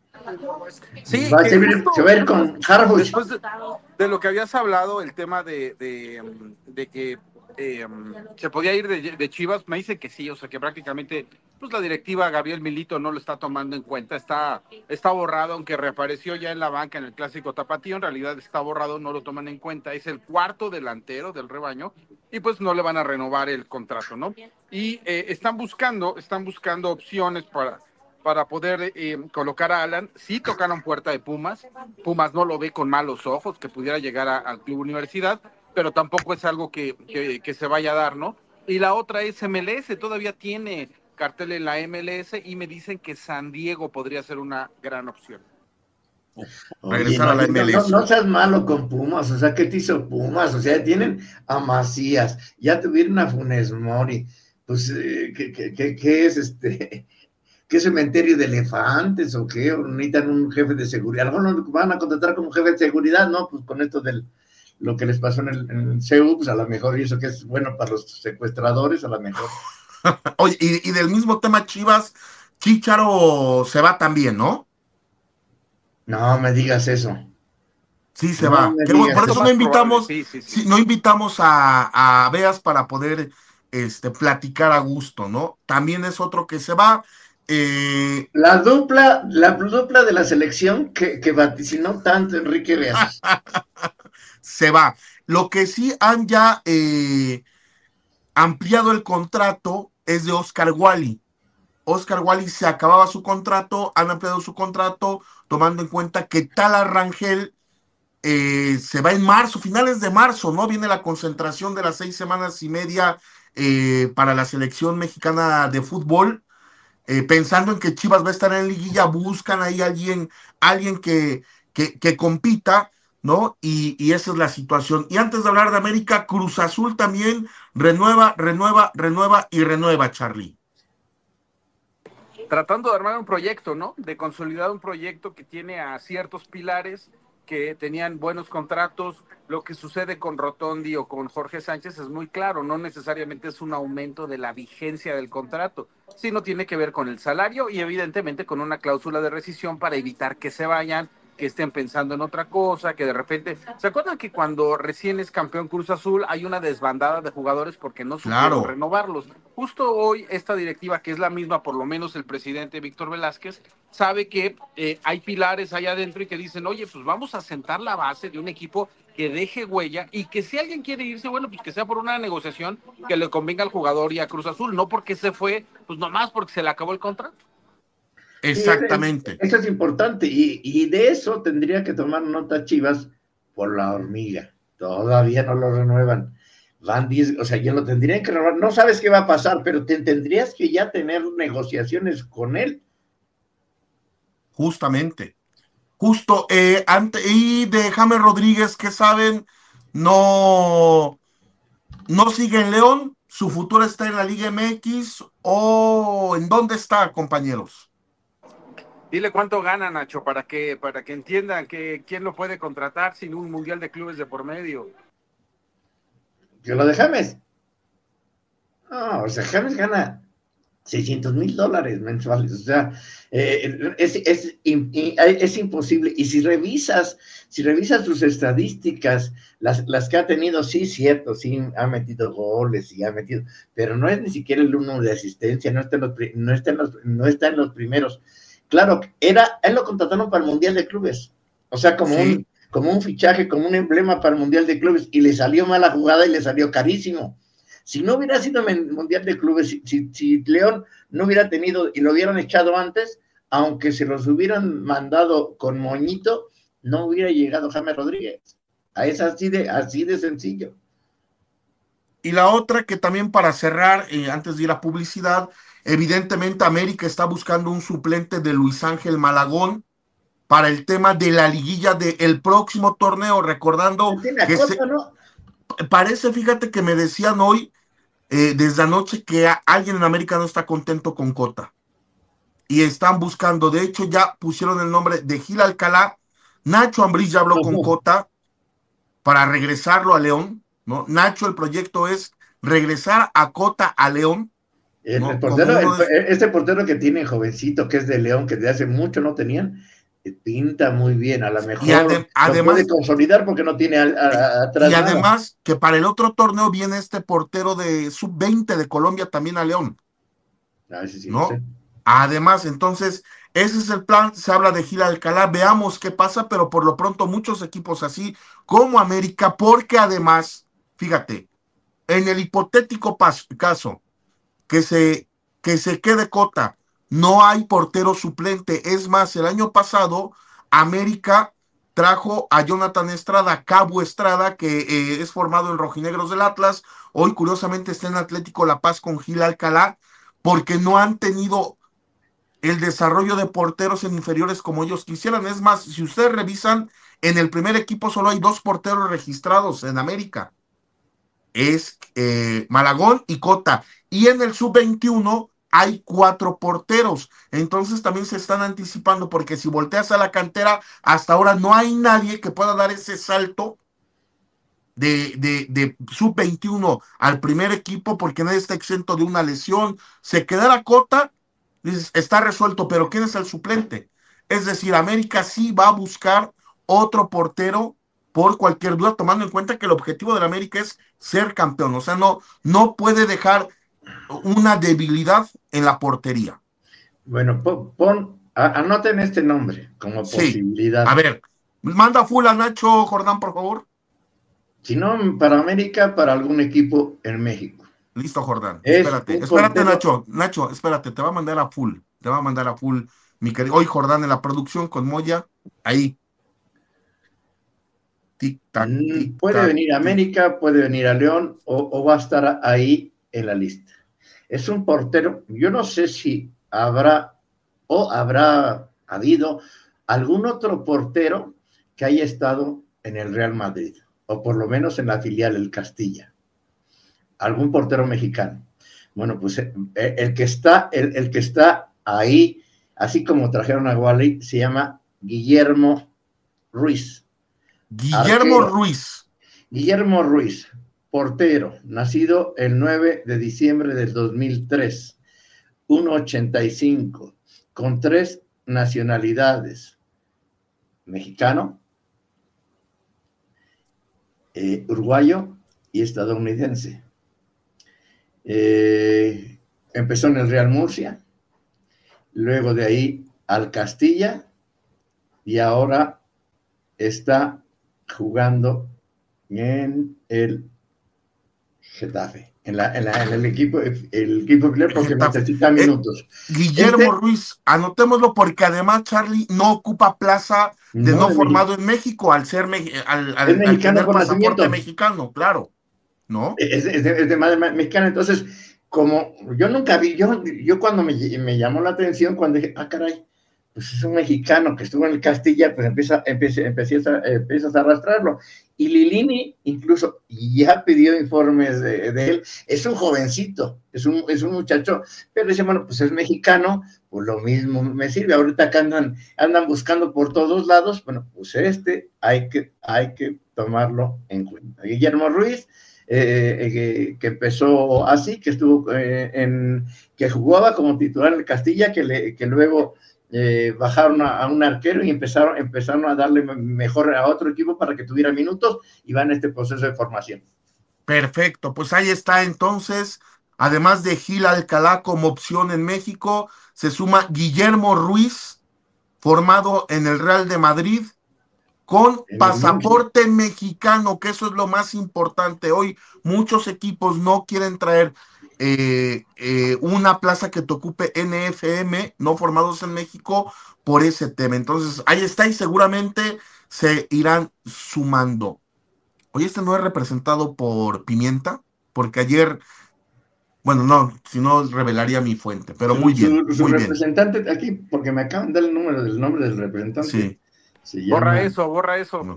Sí, va a ser, se va a ir con Harbaugh. Después de, de lo que habías hablado, el tema de, de, de que eh, se podía ir de, de Chivas, me dice que sí, o sea que prácticamente pues la directiva Gabriel Milito no lo está tomando en cuenta, está, está borrado, aunque reapareció ya en la banca en el Clásico Tapatío, en realidad está borrado, no lo toman en cuenta, es el cuarto delantero del rebaño y pues no le van a renovar el contrato, ¿no? Y eh, están buscando, están buscando opciones para... para poder eh, colocar a Alan. Sí tocaron puerta de Pumas, Pumas no lo ve con malos ojos, que pudiera llegar a, al Club Universidad, pero tampoco es algo que, que, que se vaya a dar, ¿no? Y la otra es M L S, todavía tiene cartel en la M L S, y me dicen que San Diego podría ser una gran opción. Oye, regresar a la M L S. No, no seas malo con Pumas, o sea, ¿qué te hizo Pumas? O sea, tienen a Macías, ya tuvieron a Funes Mori, pues, eh, ¿qué, qué, qué, qué es este...? ¿Qué cementerio de elefantes o qué? ¿O necesitan un jefe de seguridad? ¿A lo mejor van a contratar como jefe de seguridad? No, pues con esto de lo que les pasó en el, en el C E U, pues a lo mejor, y eso que es bueno para los secuestradores, a lo mejor. Oye, y, y del mismo tema Chivas, Chícharo se va también, ¿no? No me digas eso. Sí, se No va. me Qué bueno, digas por eso eso. no invitamos, Sí, sí, sí. sí, no invitamos a, a Beas para poder este, platicar a gusto, ¿no? También es otro que se va. Eh, La dupla, la dupla de la selección que, que vaticinó tanto Enrique Beas. se va. Lo que sí han ya eh, ampliado el contrato es de Oscar Wally. Oscar Wally se acababa su contrato, han ampliado su contrato, tomando en cuenta que Tala Rangel eh, se va en marzo, finales de marzo, ¿no? Viene la concentración de las seis semanas y media eh, para la selección mexicana de fútbol. Eh, pensando en que Chivas va a estar en liguilla, buscan ahí alguien, alguien que, que, que compita, ¿no? Y, y esa es la situación. Y antes de hablar de América, Cruz Azul también renueva, renueva, renueva y renueva, Charlie. Tratando de armar un proyecto, ¿no? De consolidar un proyecto que tiene a ciertos pilares que tenían buenos contratos. Lo que sucede con Rotondi o con Jorge Sánchez es muy claro, no necesariamente es un aumento de la vigencia del contrato, sino tiene que ver con el salario y evidentemente con una cláusula de rescisión para evitar que se vayan, que estén pensando en otra cosa, que de repente... ¿Se acuerdan que cuando recién es campeón Cruz Azul hay una desbandada de jugadores porque no supieron Claro. renovarlos? Justo hoy esta directiva, que es la misma, por lo menos el presidente Víctor Velázquez, sabe que eh, hay pilares allá adentro y que dicen, oye, pues vamos a sentar la base de un equipo que deje huella y que si alguien quiere irse, bueno, pues que sea por una negociación que le convenga al jugador y a Cruz Azul, no porque se fue, pues nomás porque se le acabó el contrato. Exactamente. Sí, eso es importante y, y de eso tendría que tomar nota Chivas por la hormiga. Todavía no lo renuevan. Van diez, o sea, ya lo tendrían que renovar. No sabes qué va a pasar, pero te, tendrías que ya tener negociaciones con él. Justamente. Justo. Eh, ante, y de James Rodríguez, que saben, no, no sigue en León. Su futuro está en la Liga M X o ¿en dónde está, compañeros? Dile cuánto gana, Nacho, para que, para que entiendan que quién lo puede contratar sin un mundial de clubes de por medio. ¿Que lo de James? No, o sea, James gana seiscientos mil dólares mensuales, o sea, eh, es, es, es imposible. Y si revisas, si revisas sus estadísticas, las, las que ha tenido, sí, cierto, sí, ha metido goles y ha metido, pero no es ni siquiera el uno de asistencia, no está en los, no está en los, no está en los primeros. Claro, era, él lo contrataron para el Mundial de Clubes, o sea, como, sí. un, como un fichaje, como un emblema para el Mundial de Clubes, y le salió mala jugada y le salió carísimo. Si no hubiera sido el Mundial de Clubes, si, si, si León no hubiera tenido y lo hubieran echado antes, aunque se los hubieran mandado con moñito, no hubiera llegado James Rodríguez. Es así de, así de sencillo. Y la otra que también para cerrar, eh, antes de ir a publicidad, evidentemente América está buscando un suplente de Luis Ángel Malagón para el tema de la liguilla del próximo torneo, recordando que cosa, se, ¿no? parece, fíjate que me decían hoy, eh, desde anoche, que a, alguien en América no está contento con Cota. Y están buscando, de hecho ya pusieron el nombre de Gil Alcalá. Nacho Ambriz ya habló uh-huh. con Cota para regresarlo a León, ¿no? Nacho, el proyecto es regresar a Cota a León. El, ¿no? el portero, de... el, este portero que tiene jovencito, que es de León, que de hace mucho no tenían, pinta muy bien, a lo mejor y adem lo además, puede consolidar porque no tiene a, a, atrás y nada. además que para el otro torneo viene este portero de sub veinte de Colombia también a León, ah, sí, sí, ¿no? Sí. Además, entonces ese es el plan. Se habla de Gil Alcalá, veamos qué pasa, pero por lo pronto muchos equipos así como América, porque además, fíjate, en el hipotético caso que se, que se quede Cota, no hay portero suplente. Es más, el año pasado América trajo a Jonathan Estrada, Cabo Estrada, que eh, es formado en Rojinegros del Atlas. Hoy curiosamente está en Atlético La Paz con Gil Alcalá, porque no han tenido el desarrollo de porteros en inferiores como ellos quisieran. Es más, si ustedes revisan, en el primer equipo solo hay dos porteros registrados en América. Es eh, Malagón y Cota. Y en el sub veintiuno hay cuatro porteros. Entonces también se están anticipando, porque si volteas a la cantera, hasta ahora no hay nadie que pueda dar ese salto de, de, de sub veintiuno al primer equipo, porque nadie está exento de una lesión. Se quedara Cota, está resuelto, pero ¿quién es el suplente? Es decir, América sí va a buscar otro portero por cualquier duda, tomando en cuenta que el objetivo de la América es ser campeón. O sea, no, no puede dejar una debilidad en la portería. Bueno, pon, pon a, anoten este nombre como Sí. posibilidad. A ver, manda full a Nacho Jordán, por favor. Si no, para América, para algún equipo en México. Listo, Jordán. Es Espérate, un espérate, portero- Nacho. Nacho, espérate, te va a mandar a full. Te va a mandar a full, mi querido. Hoy Jordán en la producción con Moya. Ahí. Tic, tac, Mm, tic, puede tac, venir a tic. América, puede venir a León o, o va a estar ahí en la lista. Es un portero, yo no sé si habrá o habrá habido algún otro portero que haya estado en el Real Madrid, o por lo menos en la filial, el Castilla. Algún portero mexicano. Bueno, pues eh, el que está, el, el que está ahí, así como trajeron a Wally, se llama Guillermo Ruiz. Guillermo Arquero. Ruiz. Guillermo Ruiz, portero, nacido el nueve de diciembre del dos mil tres, uno ochenta y cinco, con tres nacionalidades: mexicano, eh, uruguayo y estadounidense. Eh, empezó en el Real Murcia, luego de ahí al Castilla y ahora está jugando en el Getafe, en, la, en, la, en el equipo, el equipo porque Getafe. necesita minutos. Guillermo Este- Ruiz, anotémoslo porque además Charlie no ocupa plaza de No, no, es formado en México al ser me- al, al- Es al mexicano tener por pasaporte nacimiento. mexicano, claro, ¿no? Es, es de, es de madre mexicana, entonces, como yo nunca vi, yo, yo cuando me, me llamó la atención, cuando dije, ah, caray, pues es un mexicano que estuvo en el Castilla, pues empieza, empieza, empiezas, a, empiezas a arrastrarlo. Y Lilini incluso ya pidió informes de, de él, es un jovencito, es un, es un muchacho, pero dice, bueno, pues es mexicano, pues lo mismo me sirve. Ahorita que andan, andan buscando por todos lados, bueno, pues este hay que, hay que tomarlo en cuenta. Guillermo Ruiz, eh, eh, que, que empezó así, que estuvo eh, en, que jugaba como titular en el Castilla, que, le, que luego eh, bajaron a, a un arquero y empezaron, empezaron a darle mejor a otro equipo para que tuviera minutos y va en este proceso de formación. Perfecto, pues ahí está entonces, además de Gil Alcalá como opción en México, se suma Guillermo Ruiz, formado en el Real de Madrid, con En el pasaporte mexicano, que eso es lo más importante. Hoy muchos equipos no quieren traer eh, eh, una plaza que te ocupe N F M, no formados en México, por ese tema. Entonces, ahí está y seguramente se irán sumando. Hoy este no es representado por Pimienta, porque ayer, bueno, no, si no revelaría mi fuente, pero muy bien, Su, su muy bien. representante aquí, porque me acaban de dar el número del nombre del representante. Sí. Se llama Borra eso, borra eso. No.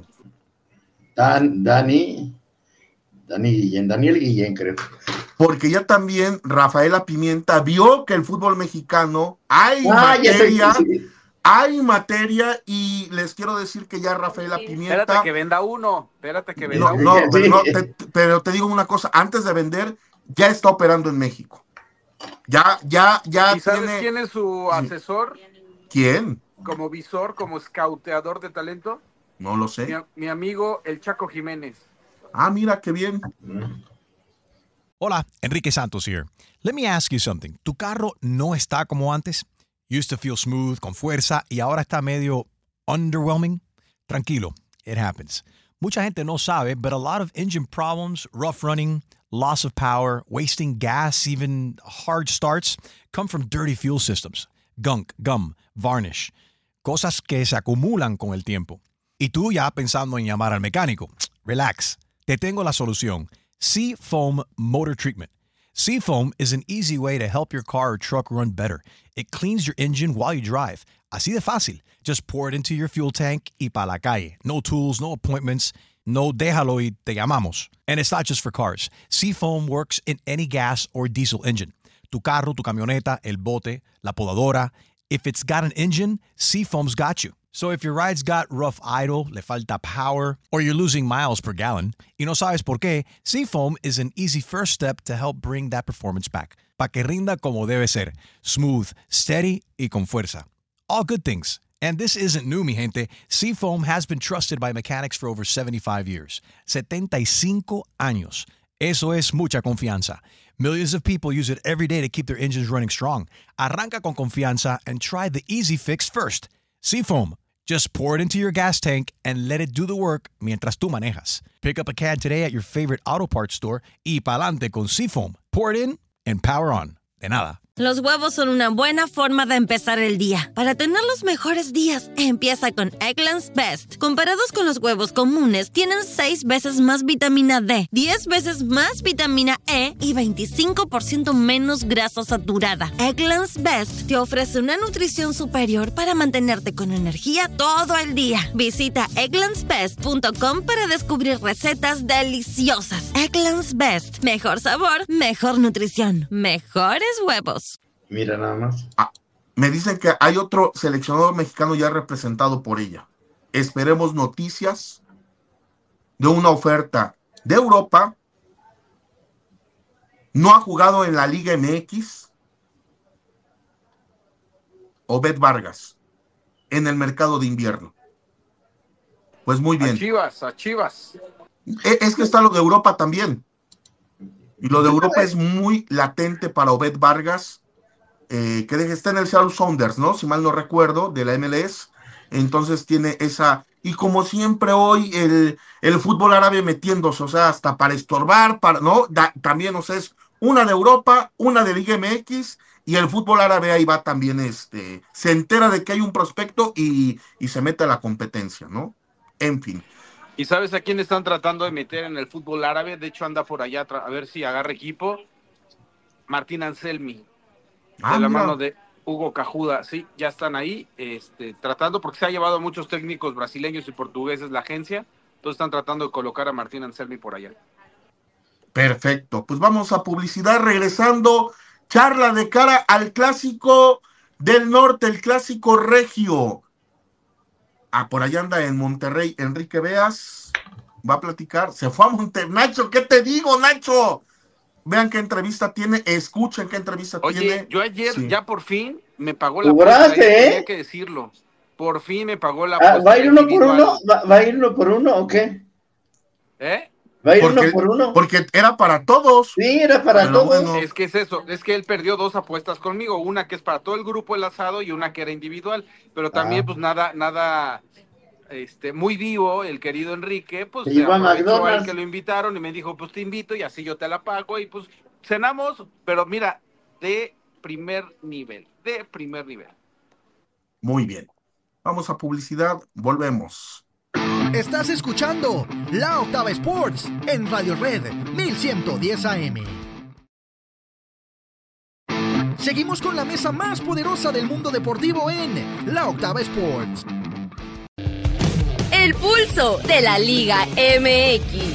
Dan, Dani, Dani Guillén, Daniel Guillén, creo. Porque ya también Rafaela Pimienta vio que el fútbol mexicano hay Ah, ya sé, materia, sí. hay materia y les quiero decir que ya Rafaela Pimienta, Espérate que venda uno. Espérate que venda no, uno. no, Sí. pero, no, te, pero te digo una cosa, antes de vender ya está operando en México. Ya, ya, ya ¿Y sabes tiene. quién es su asesor? ¿Quién? Como visor, como scouteador de talento. No lo Mi, sé. mi amigo el Chaco Jiménez. Ah, mira qué bien. Hola, Enrique Santos here. Let me ask you something. ¿Tu carro no está como antes? Used to feel smooth, con fuerza, y ahora está medio underwhelming? Tranquilo, it happens. Mucha gente no sabe, but a lot of engine problems, rough running, loss of power, wasting gas, even hard starts, come from dirty fuel systems. Gunk, gum, varnish. Cosas que se acumulan con el tiempo. Y tú ya pensando en llamar al mecánico. Relax, te tengo la solución. Seafoam Motor Treatment. Seafoam is an easy way to help your car or truck run better. It cleans your engine while you drive. Así de fácil. Just pour it into your fuel tank y pa' la calle. No tools, no appointments. No déjalo y te llamamos. And it's not just for cars. Seafoam works in any gas or diesel engine. Tu carro, tu camioneta, el bote, la podadora. If it's got an engine, Seafoam's got you. So if your ride's got rough idle, le falta power, or you're losing miles per gallon, y no sabes por qué, Seafoam is an easy first step to help bring that performance back. Pa' que rinda como debe ser. Smooth, steady y con fuerza. All good things. And this isn't new, mi gente. Seafoam has been trusted by mechanics for over seventy-five years. setenta y cinco años. Eso es mucha confianza. Millions of people use it every day to keep their engines running strong. Arranca con confianza and try the easy fix first. Seafoam. Just pour it into your gas tank and let it do the work mientras tú manejas. Pick up a can today at your favorite auto parts store y pa'lante con Seafoam. Pour it in and power on. De nada. Los huevos son una buena forma de empezar el día. Para tener los mejores días, empieza con Eggland's Best. Comparados con los huevos comunes, tienen seis veces más vitamina D, diez veces más vitamina E y veinticinco por ciento menos grasa saturada. Eggland's Best te ofrece una nutrición superior para mantenerte con energía todo el día. Visita egglands best punto com para descubrir recetas deliciosas. Eggland's Best. Mejor sabor, mejor nutrición, mejores huevos. Mira nada más. Ah, me dicen que hay otro seleccionador mexicano ya representado por ella. Esperemos noticias de una oferta de Europa. No ha jugado en la Liga M X. Obed Vargas en el mercado de invierno. Pues muy bien. A Chivas, a Chivas. Es que está lo de Europa también. Y lo de Europa es muy latente para Obed Vargas, eh, que está en el Seattle Sounders, ¿no? Si mal no recuerdo, de la M L S. Entonces tiene esa... Y como siempre hoy, el, el fútbol árabe metiéndose, o sea, hasta para estorbar, para, ¿no? Da, también, o sea, es una de Europa, una de Liga M X, y el fútbol árabe ahí va también, este, se entera de que hay un prospecto y, y se mete a la competencia, ¿no? En fin. ¿Y sabes a quién están tratando de meter en el fútbol árabe? De hecho, anda por allá a ver si agarra equipo. Martín Anselmi, ah, de la mira. mano de Hugo Cajuda. Sí, ya están ahí este, tratando, porque se ha llevado a muchos técnicos brasileños y portugueses la agencia. Entonces están tratando de colocar a Martín Anselmi por allá. Perfecto. Pues vamos a publicidad. Regresando, charla de cara al clásico del norte, el clásico regio. Ah, por allá anda en Monterrey, Enrique Beas, va a platicar, se fue a Monterrey, Nacho, ¿qué te digo, Nacho? Vean qué entrevista tiene, escuchen qué entrevista Oye, tiene. Oye, yo ayer sí. ya por fin me pagó la ¿Cobraste, apuesta, eh? tenía que decirlo, por fin me pagó la Ah, apuesta. ¿va a ir uno por individual. uno? ¿Va, va a ir uno por uno o qué? ¿Eh? ¿Va a ir Porque, uno por uno? porque era para todos. Sí, era para Pero todos. bueno. Es que es eso, es que él perdió dos apuestas conmigo, una que es para todo el grupo el asado y una que era individual, pero también Ah. pues nada, nada, este, muy vivo, el querido Enrique, pues Se se llevó a aprovechó a él McDonald's. que lo invitaron y me dijo, pues te invito y así yo te la pago y pues cenamos, pero mira, de primer nivel, de primer nivel. Muy bien. Vamos a publicidad, volvemos. Estás escuchando La Octava Sports en Radio Red mil ciento diez A M. Seguimos con la mesa más poderosa del mundo deportivo en La Octava Sports. El pulso de la Liga M X.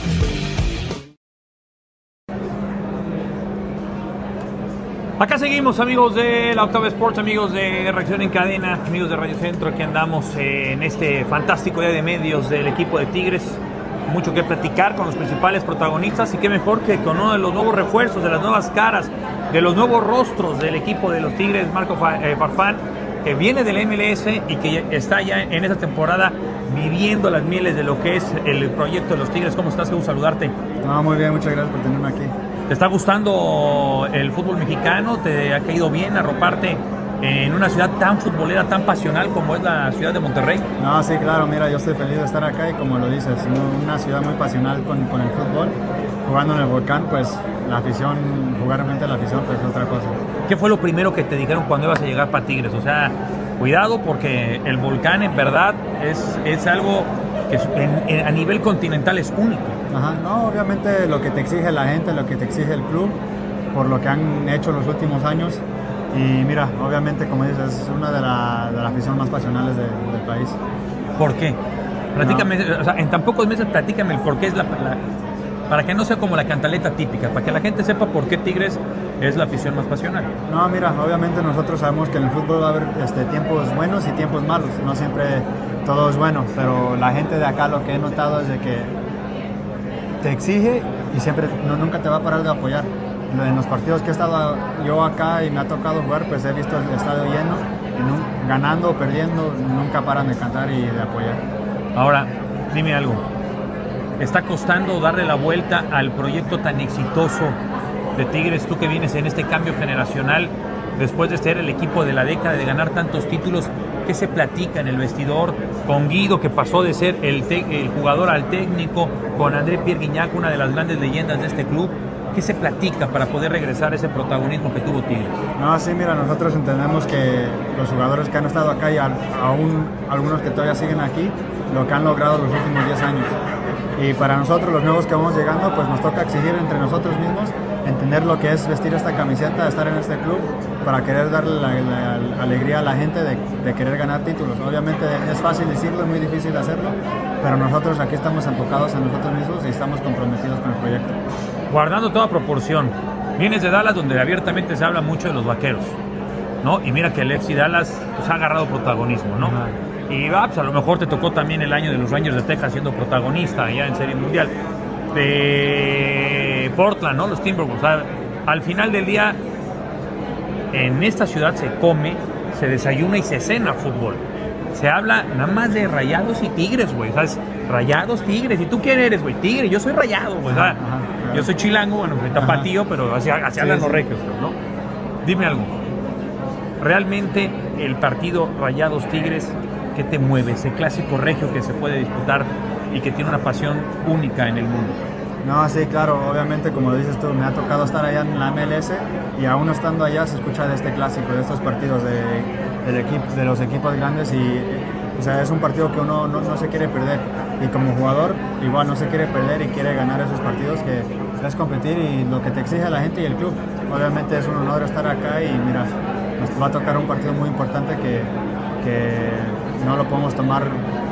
Acá seguimos, amigos de la Octava Sports, amigos de Reacción en Cadena, amigos de Radio Centro. Aquí andamos eh, en este fantástico día de medios del equipo de Tigres. Mucho que platicar con los principales protagonistas y qué mejor que con uno de los nuevos refuerzos, de las nuevas caras, de los nuevos rostros del equipo de los Tigres, Marco Farfán, que viene del M L S y que está ya en esta temporada viviendo las mieles de lo que es el proyecto de los Tigres. ¿Cómo estás? Qué gusto saludarte. No, muy bien, muchas gracias por tenerme aquí. ¿Te está gustando el fútbol mexicano? ¿Te ha caído bien arroparte en una ciudad tan futbolera, tan pasional como es la ciudad de Monterrey? No, sí, claro, mira, yo estoy feliz de estar acá y como lo dices, una ciudad muy pasional con, con el fútbol. Jugando en el Volcán, pues la afición, jugar frente a la afición, pues es otra cosa. ¿Qué fue lo primero que te dijeron cuando ibas a llegar para Tigres? O sea, cuidado porque el Volcán en verdad es, es algo que en, en, a nivel continental es único. Ajá, no, obviamente lo que te exige la gente, lo que te exige el club, por lo que han hecho en los últimos años. Y mira, obviamente, como dices, es una de las de la aficiones más pasionales de, del país. ¿Por qué? Platícame, no. O sea, en tan pocos meses platícame el por qué es la, la... Para que no sea como la cantaleta típica, para que la gente sepa por qué Tigres es la afición más pasional. No, mira, obviamente nosotros sabemos que en el fútbol va a haber este, tiempos buenos y tiempos malos. No siempre todo es bueno, pero la gente de acá lo que he notado es de que te exige y siempre no, nunca te va a parar de apoyar. En los partidos que he estado yo acá y me ha tocado jugar, pues he visto el estadio lleno en un, ganando o perdiendo, nunca paran de cantar y de apoyar. Ahora, dime algo. ¿Está costando darle la vuelta al proyecto tan exitoso de Tigres, tú que vienes en este cambio generacional, después de ser el equipo de la década, de ganar tantos títulos? ¿Qué se platica en el vestidor con Guido, que pasó de ser el, te- el jugador al técnico, con André Pierre Guignac, una de las grandes leyendas de este club? ¿Qué se platica para poder regresar a ese protagonismo que tuvo Tigres? No, sí, mira, nosotros entendemos que los jugadores que han estado acá y al- aún algunos que todavía siguen aquí, lo que han logrado los últimos diez años. Y para nosotros, los nuevos que vamos llegando, pues nos toca exigir entre nosotros mismos, entender lo que es vestir esta camiseta, estar en este club, para querer darle la, la- la alegría a la gente de, de querer ganar títulos. Obviamente es fácil decirlo, es muy difícil hacerlo, pero nosotros aquí estamos enfocados en nosotros mismos y estamos comprometidos con el proyecto. Guardando toda proporción, vienes de Dallas, donde abiertamente se habla mucho de los vaqueros, ¿no? Y mira que el F C Dallas pues, ha agarrado protagonismo, ¿no? Ajá. Y ah, pues, a lo mejor te tocó también el año de los Rangers de Texas siendo protagonista ya en Serie Mundial. De Portland, ¿no? Los Timberwolves. O sea, al final del día, en esta ciudad se come, se desayuna y se cena fútbol. Se habla nada más de Rayados y Tigres, güey. ¿Sabes? Rayados, Tigres. ¿Y tú quién eres, güey? Tigre. Yo soy Rayado, güey. Ajá, ajá, claro. Yo soy chilango, bueno, soy tapatío, pero así, así sí, hablan los regios, ¿no? Dime algo. ¿Realmente el partido Rayados-Tigres, qué te mueve? Ese clásico regio que se puede disputar y que tiene una pasión única en el mundo. No, sí, claro, obviamente, como lo dices tú, me ha tocado estar allá en la M L S y aún estando allá se escucha de este clásico, de estos partidos de, del equipo, de los equipos grandes y, o sea, es un partido que uno no, no se quiere perder y como jugador igual no se quiere perder y quiere ganar esos partidos, que es competir y lo que te exige la gente y el club. Obviamente es un honor estar acá y mira, nos va a tocar un partido muy importante que, que no lo podemos tomar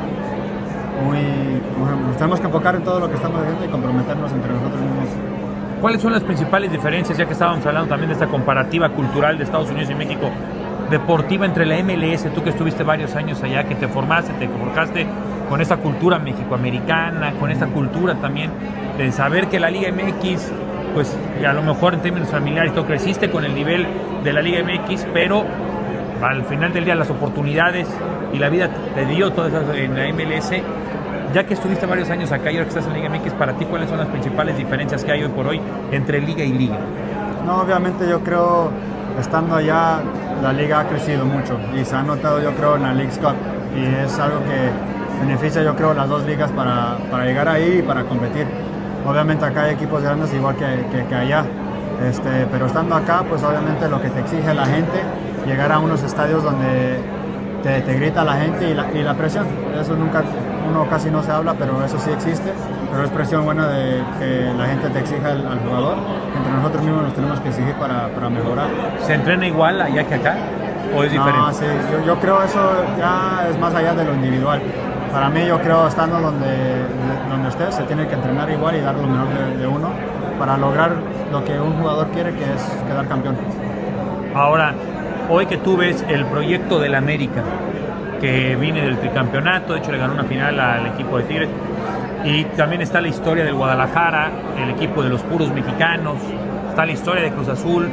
muy... Nos tenemos que enfocar en todo lo que estamos haciendo y comprometernos entre nosotros mismos. ¿Cuáles son las principales diferencias, ya que estábamos hablando también de esta comparativa cultural de Estados Unidos y México, deportiva entre la M L S, tú que estuviste varios años allá, que te formaste, te forjaste con esta cultura mexicoamericana, con esta cultura también de saber que la Liga M X, pues a lo mejor en términos familiares tú creciste con el nivel de la Liga M X, pero al final del día las oportunidades y la vida te dio todas esas en la M L S. Ya que estuviste varios años acá y ahora que estás en la Liga M X, para ti, ¿cuáles son las principales diferencias que hay hoy por hoy entre Liga y Liga? No, obviamente yo creo, estando allá, la Liga ha crecido mucho y se ha notado, yo creo, en la Leagues Cup y es algo que beneficia, yo creo, las dos ligas para, para llegar ahí y para competir. Obviamente acá hay equipos grandes igual que, que, que allá, este, pero estando acá, pues obviamente lo que te exige la gente, llegar a unos estadios donde te, te grita la gente y la, y la presión, eso nunca... Uno casi no se habla, pero eso sí existe, pero es presión buena de que la gente te exija al, al jugador. Entre nosotros mismos nos tenemos que exigir para, para mejorar. ¿Se entrena igual allá que acá o es diferente? No, sí, yo, yo creo eso ya es más allá de lo individual. Para mí yo creo estando donde, donde estés se tiene que entrenar igual y dar lo mejor de, de uno para lograr lo que un jugador quiere, que es quedar campeón. Ahora, hoy que tú ves el proyecto del América, que viene del tricampeonato, de hecho le ganó una final al equipo de Tigres, y también está la historia del Guadalajara, el equipo de los puros mexicanos, está la historia de Cruz Azul.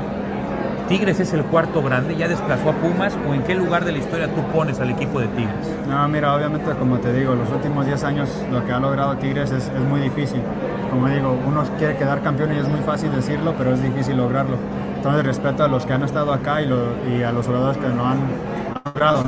¿Tigres es el cuarto grande? ¿Ya desplazó a Pumas? ¿O en qué lugar de la historia tú pones al equipo de Tigres? No, mira, obviamente, como te digo, los últimos diez años lo que ha logrado Tigres es, es muy difícil. Como digo, uno quiere quedar campeón y es muy fácil decirlo, pero es difícil lograrlo. Entonces respeto a los que han estado acá y, lo, y a los jugadores que no han logrado.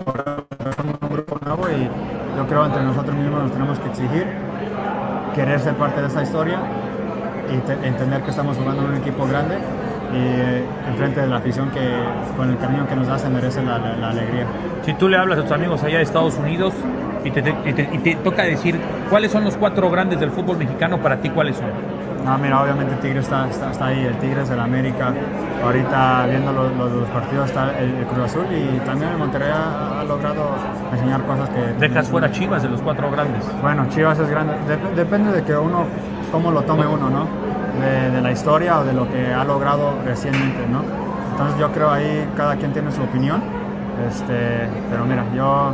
Somos un grupo nuevo y yo creo entre nosotros mismos nos tenemos que exigir, querer ser parte de esa historia y te, entender que estamos jugando en un equipo grande y eh, enfrente de la afición que con el cariño que nos da se merece la, la, la alegría. Si tú le hablas a tus amigos allá de Estados Unidos y te, te, y te, y te toca decir cuáles son los cuatro grandes del fútbol mexicano, para ti, ¿cuáles son? No, mira, obviamente el Tigre está, está, está ahí, el Tigres del América, ahorita viendo los, los, los partidos está el, el Cruz Azul y también el Monterrey ha, ha logrado enseñar cosas que... Dejas fuera Chivas de los cuatro grandes. Bueno, Chivas es grande, Dep- depende de que uno, cómo lo tome uno, ¿no? De, de la historia o de lo que ha logrado recientemente, ¿no? Entonces yo creo ahí cada quien tiene su opinión, este, pero mira, yo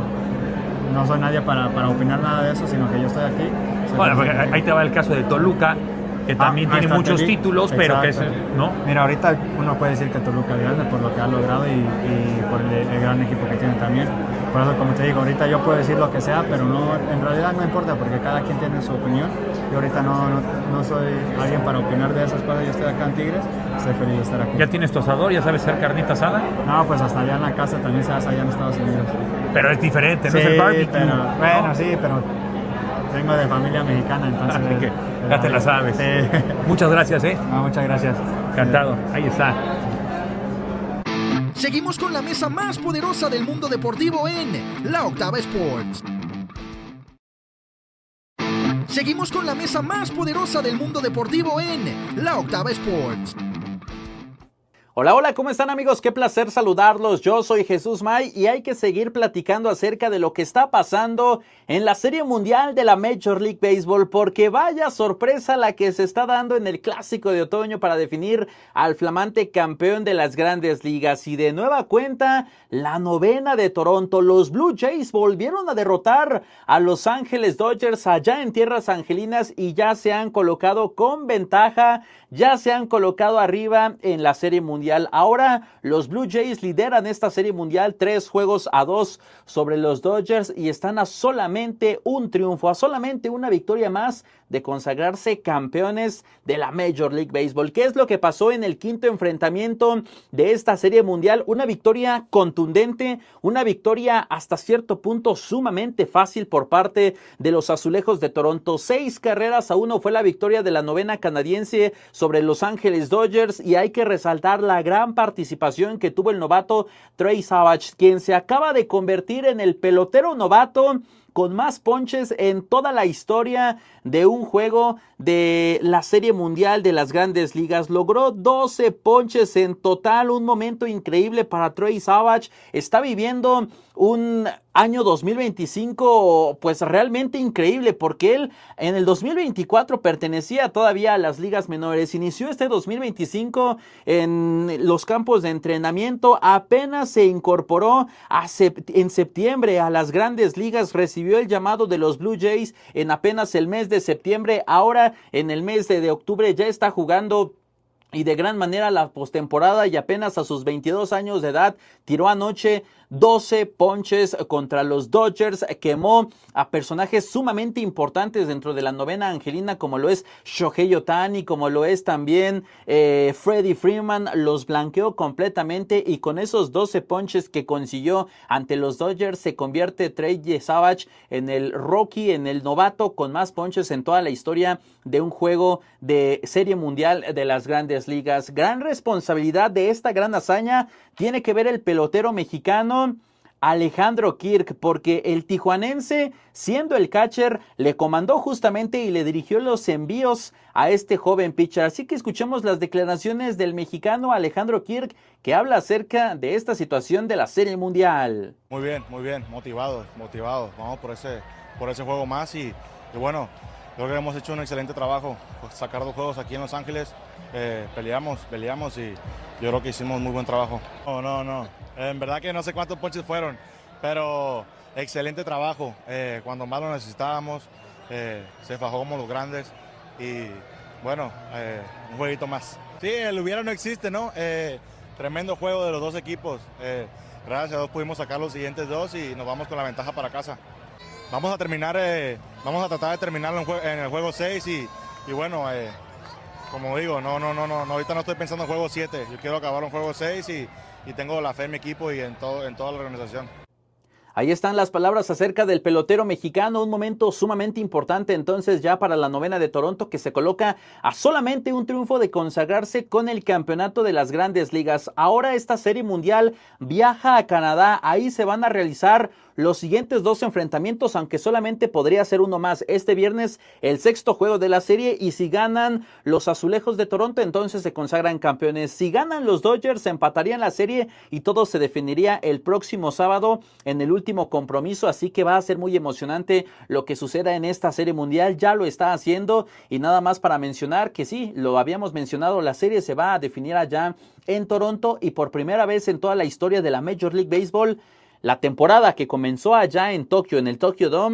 no soy nadie para, para opinar nada de eso, sino que yo estoy aquí. Bueno, porque ahí te va el caso de Toluca, que también Ah, tiene está muchos Toluca. títulos, pero que es, Exacto. ¿no? Mira, ahorita uno puede decir que Toluca es grande por lo que ha logrado y, y por el, el gran equipo que tiene también. Por eso, como te digo, ahorita yo puedo decir lo que sea, pero no, en realidad no importa porque cada quien tiene su opinión. Yo ahorita no, no, no soy alguien para opinar de esas cosas. Yo estoy acá en Tigres, estoy feliz de estar aquí. ¿Ya tienes tu asador? ¿Ya sabes hacer carnita asada? No, pues hasta allá en la casa también se hace allá en Estados Unidos. Pero es diferente, no Sí, es el barbecue. pero, bueno, ¿no? sí, pero vengo de familia mexicana, entonces... Así que ya te la sabes. Sí. Muchas gracias, ¿eh? No, muchas gracias. Encantado. Ahí está. Seguimos con la mesa más poderosa del mundo deportivo en La Octava Sports. Seguimos con la mesa más poderosa del mundo deportivo en La Octava Sports. Hola, hola, ¿cómo están amigos? Qué placer saludarlos. Yo soy Jesús May y hay que seguir platicando acerca de lo que está pasando en la Serie Mundial de la Major League Baseball, porque vaya sorpresa la que se está dando en el Clásico de Otoño para definir al flamante campeón de las Grandes Ligas. Y de nueva cuenta, la novena de Toronto. Los Blue Jays volvieron a derrotar a Los Ángeles Dodgers allá en tierras angelinas y ya se han colocado con ventaja, ya se han colocado arriba en la Serie Mundial. Ahora los Blue Jays lideran esta Serie Mundial tres juegos a dos sobre los Dodgers y están a solamente un triunfo, a solamente una victoria más de consagrarse campeones de la Major League Baseball. ¿Qué es lo que pasó en el quinto enfrentamiento de esta Serie Mundial? Una victoria contundente, una victoria hasta cierto punto sumamente fácil por parte de los Azulejos de Toronto. Seis carreras a uno fue la victoria de la novena canadiense sobre Los Ángeles Dodgers y hay que resaltar la gran participación que tuvo el novato Trey Savage, quien se acaba de convertir en el pelotero novato con más ponches en toda la historia de un juego de la Serie Mundial de las Grandes Ligas. Logró doce ponches en total, un momento increíble para Trey Savage. Está viviendo un año dos mil veinticinco pues realmente increíble, porque él en el dos mil veinticuatro pertenecía todavía a las ligas menores. Inició este dos mil veinticinco en los campos de entrenamiento, apenas se incorporó a sept- en septiembre a las Grandes Ligas, recibió el llamado de los Blue Jays en apenas el mes de septiembre. Ahora en el mes de, de octubre ya está jugando y de gran manera la postemporada y apenas a sus veintidós años de edad tiró anoche doce ponches contra los Dodgers, quemó a personajes sumamente importantes dentro de la novena angelina como lo es Shohei Ohtani, como lo es también eh, Freddie Freeman, los blanqueó completamente y con esos doce ponches que consiguió ante los Dodgers se convierte Trey Savage en el rookie, en el novato con más ponches en toda la historia de un juego de Serie Mundial de las Grandes Ligas. Gran responsabilidad de esta gran hazaña tiene que ver el pelotero mexicano Alejandro Kirk, porque el tijuanense, siendo el catcher, le comandó justamente y le dirigió los envíos a este joven pitcher. Así que escuchemos las declaraciones del mexicano Alejandro Kirk, que habla acerca de esta situación de la Serie Mundial. Muy bien, muy bien, motivados, motivados. Vamos por ese, por ese juego más y, y bueno, creo que hemos hecho un excelente trabajo, pues, sacar dos juegos aquí en Los Ángeles, eh, peleamos, peleamos y yo creo que hicimos muy buen trabajo. No, no, no, en verdad que no sé cuántos ponches fueron, pero excelente trabajo, eh, cuando más lo necesitábamos, eh, se fajó como los grandes y bueno, eh, un jueguito más. Sí, el hubiera no existe, ¿no? Eh, tremendo juego de los dos equipos, eh, gracias a Dios pudimos sacar los siguientes dos y nos vamos con la ventaja para casa. Vamos a terminar, eh, vamos a tratar de terminarlo en, jue- en el juego seis y, y bueno, eh, como digo, no, no, no, no, ahorita no estoy pensando en juego siete, yo quiero acabar en juego seis y, y tengo la fe en mi equipo y en, todo, en toda la organización. Ahí están las palabras acerca del pelotero mexicano, un momento sumamente importante entonces ya para la novena de Toronto, que se coloca a solamente un triunfo de consagrarse con el campeonato de las Grandes Ligas. Ahora esta Serie Mundial viaja a Canadá, ahí se van a realizar los siguientes dos enfrentamientos, aunque solamente podría ser uno más. Este viernes el sexto juego de la serie y si ganan los Azulejos de Toronto entonces se consagran campeones. Si ganan los Dodgers se empatarían la serie y todo se definiría el próximo sábado en el último compromiso, así que va a ser muy emocionante lo que suceda en esta Serie Mundial. Ya lo está haciendo y nada más para mencionar que sí, lo habíamos mencionado, la serie se va a definir allá en Toronto y por primera vez en toda la historia de la Major League Baseball, la temporada que comenzó allá en Tokio, en el Tokyo Dome,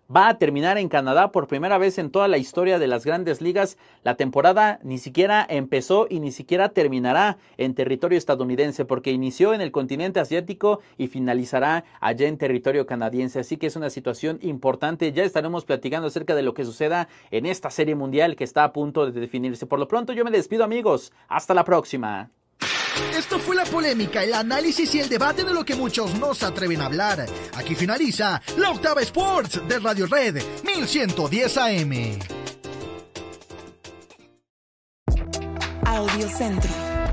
va a terminar en Canadá por primera vez en toda la historia de las grandes ligas. La temporada ni siquiera empezó y ni siquiera terminará en territorio estadounidense, porque inició en el continente asiático y finalizará allá en territorio canadiense. Así que es una situación importante. Ya estaremos platicando acerca de lo que suceda en esta serie mundial que está a punto de definirse. Por lo pronto yo me despido, amigos. Hasta la próxima. Esto fue la polémica, el análisis y el debate de lo que muchos no se atreven a hablar. Aquí finaliza la Octava Sports de Radio Red mil ciento diez A M. Audio Centro.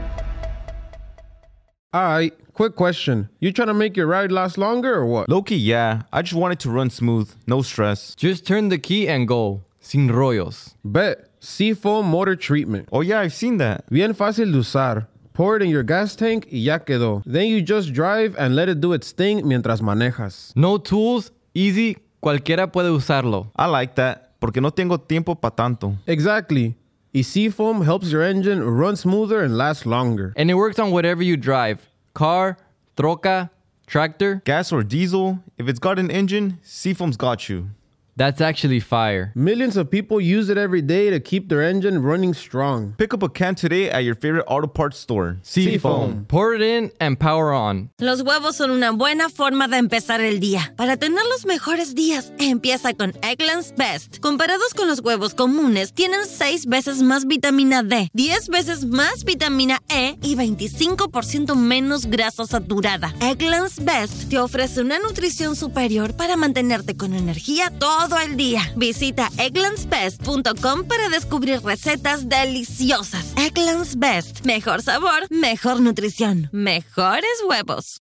Alright, quick question. You trying to make your ride last longer or what? Low-key, yeah. I just want it to run smooth. No stress. Just turn the key and go. Sin rollos. Bet. Seafoam Motor Treatment. Oh yeah, I've seen that. Bien fácil de usar. Pour it in your gas tank y ya quedó. Then you just drive and let it do its thing mientras manejas. No tools, easy, cualquiera puede usarlo. I like that, porque no tengo tiempo pa' tanto. Exactly. Y Seafoam helps your engine run smoother and last longer. And it works on whatever you drive. Car, troca, tractor. Gas or diesel, if it's got an engine, Seafoam's got you. That's actually fire. Millions of people use it every day to keep their engine running strong. Pick up a can today at your favorite auto parts store. Seafoam. Pour it in and power on. Los huevos son una buena forma de empezar el día. Para tener los mejores días, empieza con Eggland's Best. Comparados con los huevos comunes, tienen seis veces más vitamina D, diez veces más vitamina E y veinticinco por ciento menos grasa saturada. Eggland's Best te ofrece una nutrición superior para mantenerte con energía todo el día. Visita egglands best punto com para descubrir recetas deliciosas. Eggland's Best. Mejor sabor, mejor nutrición, mejores huevos.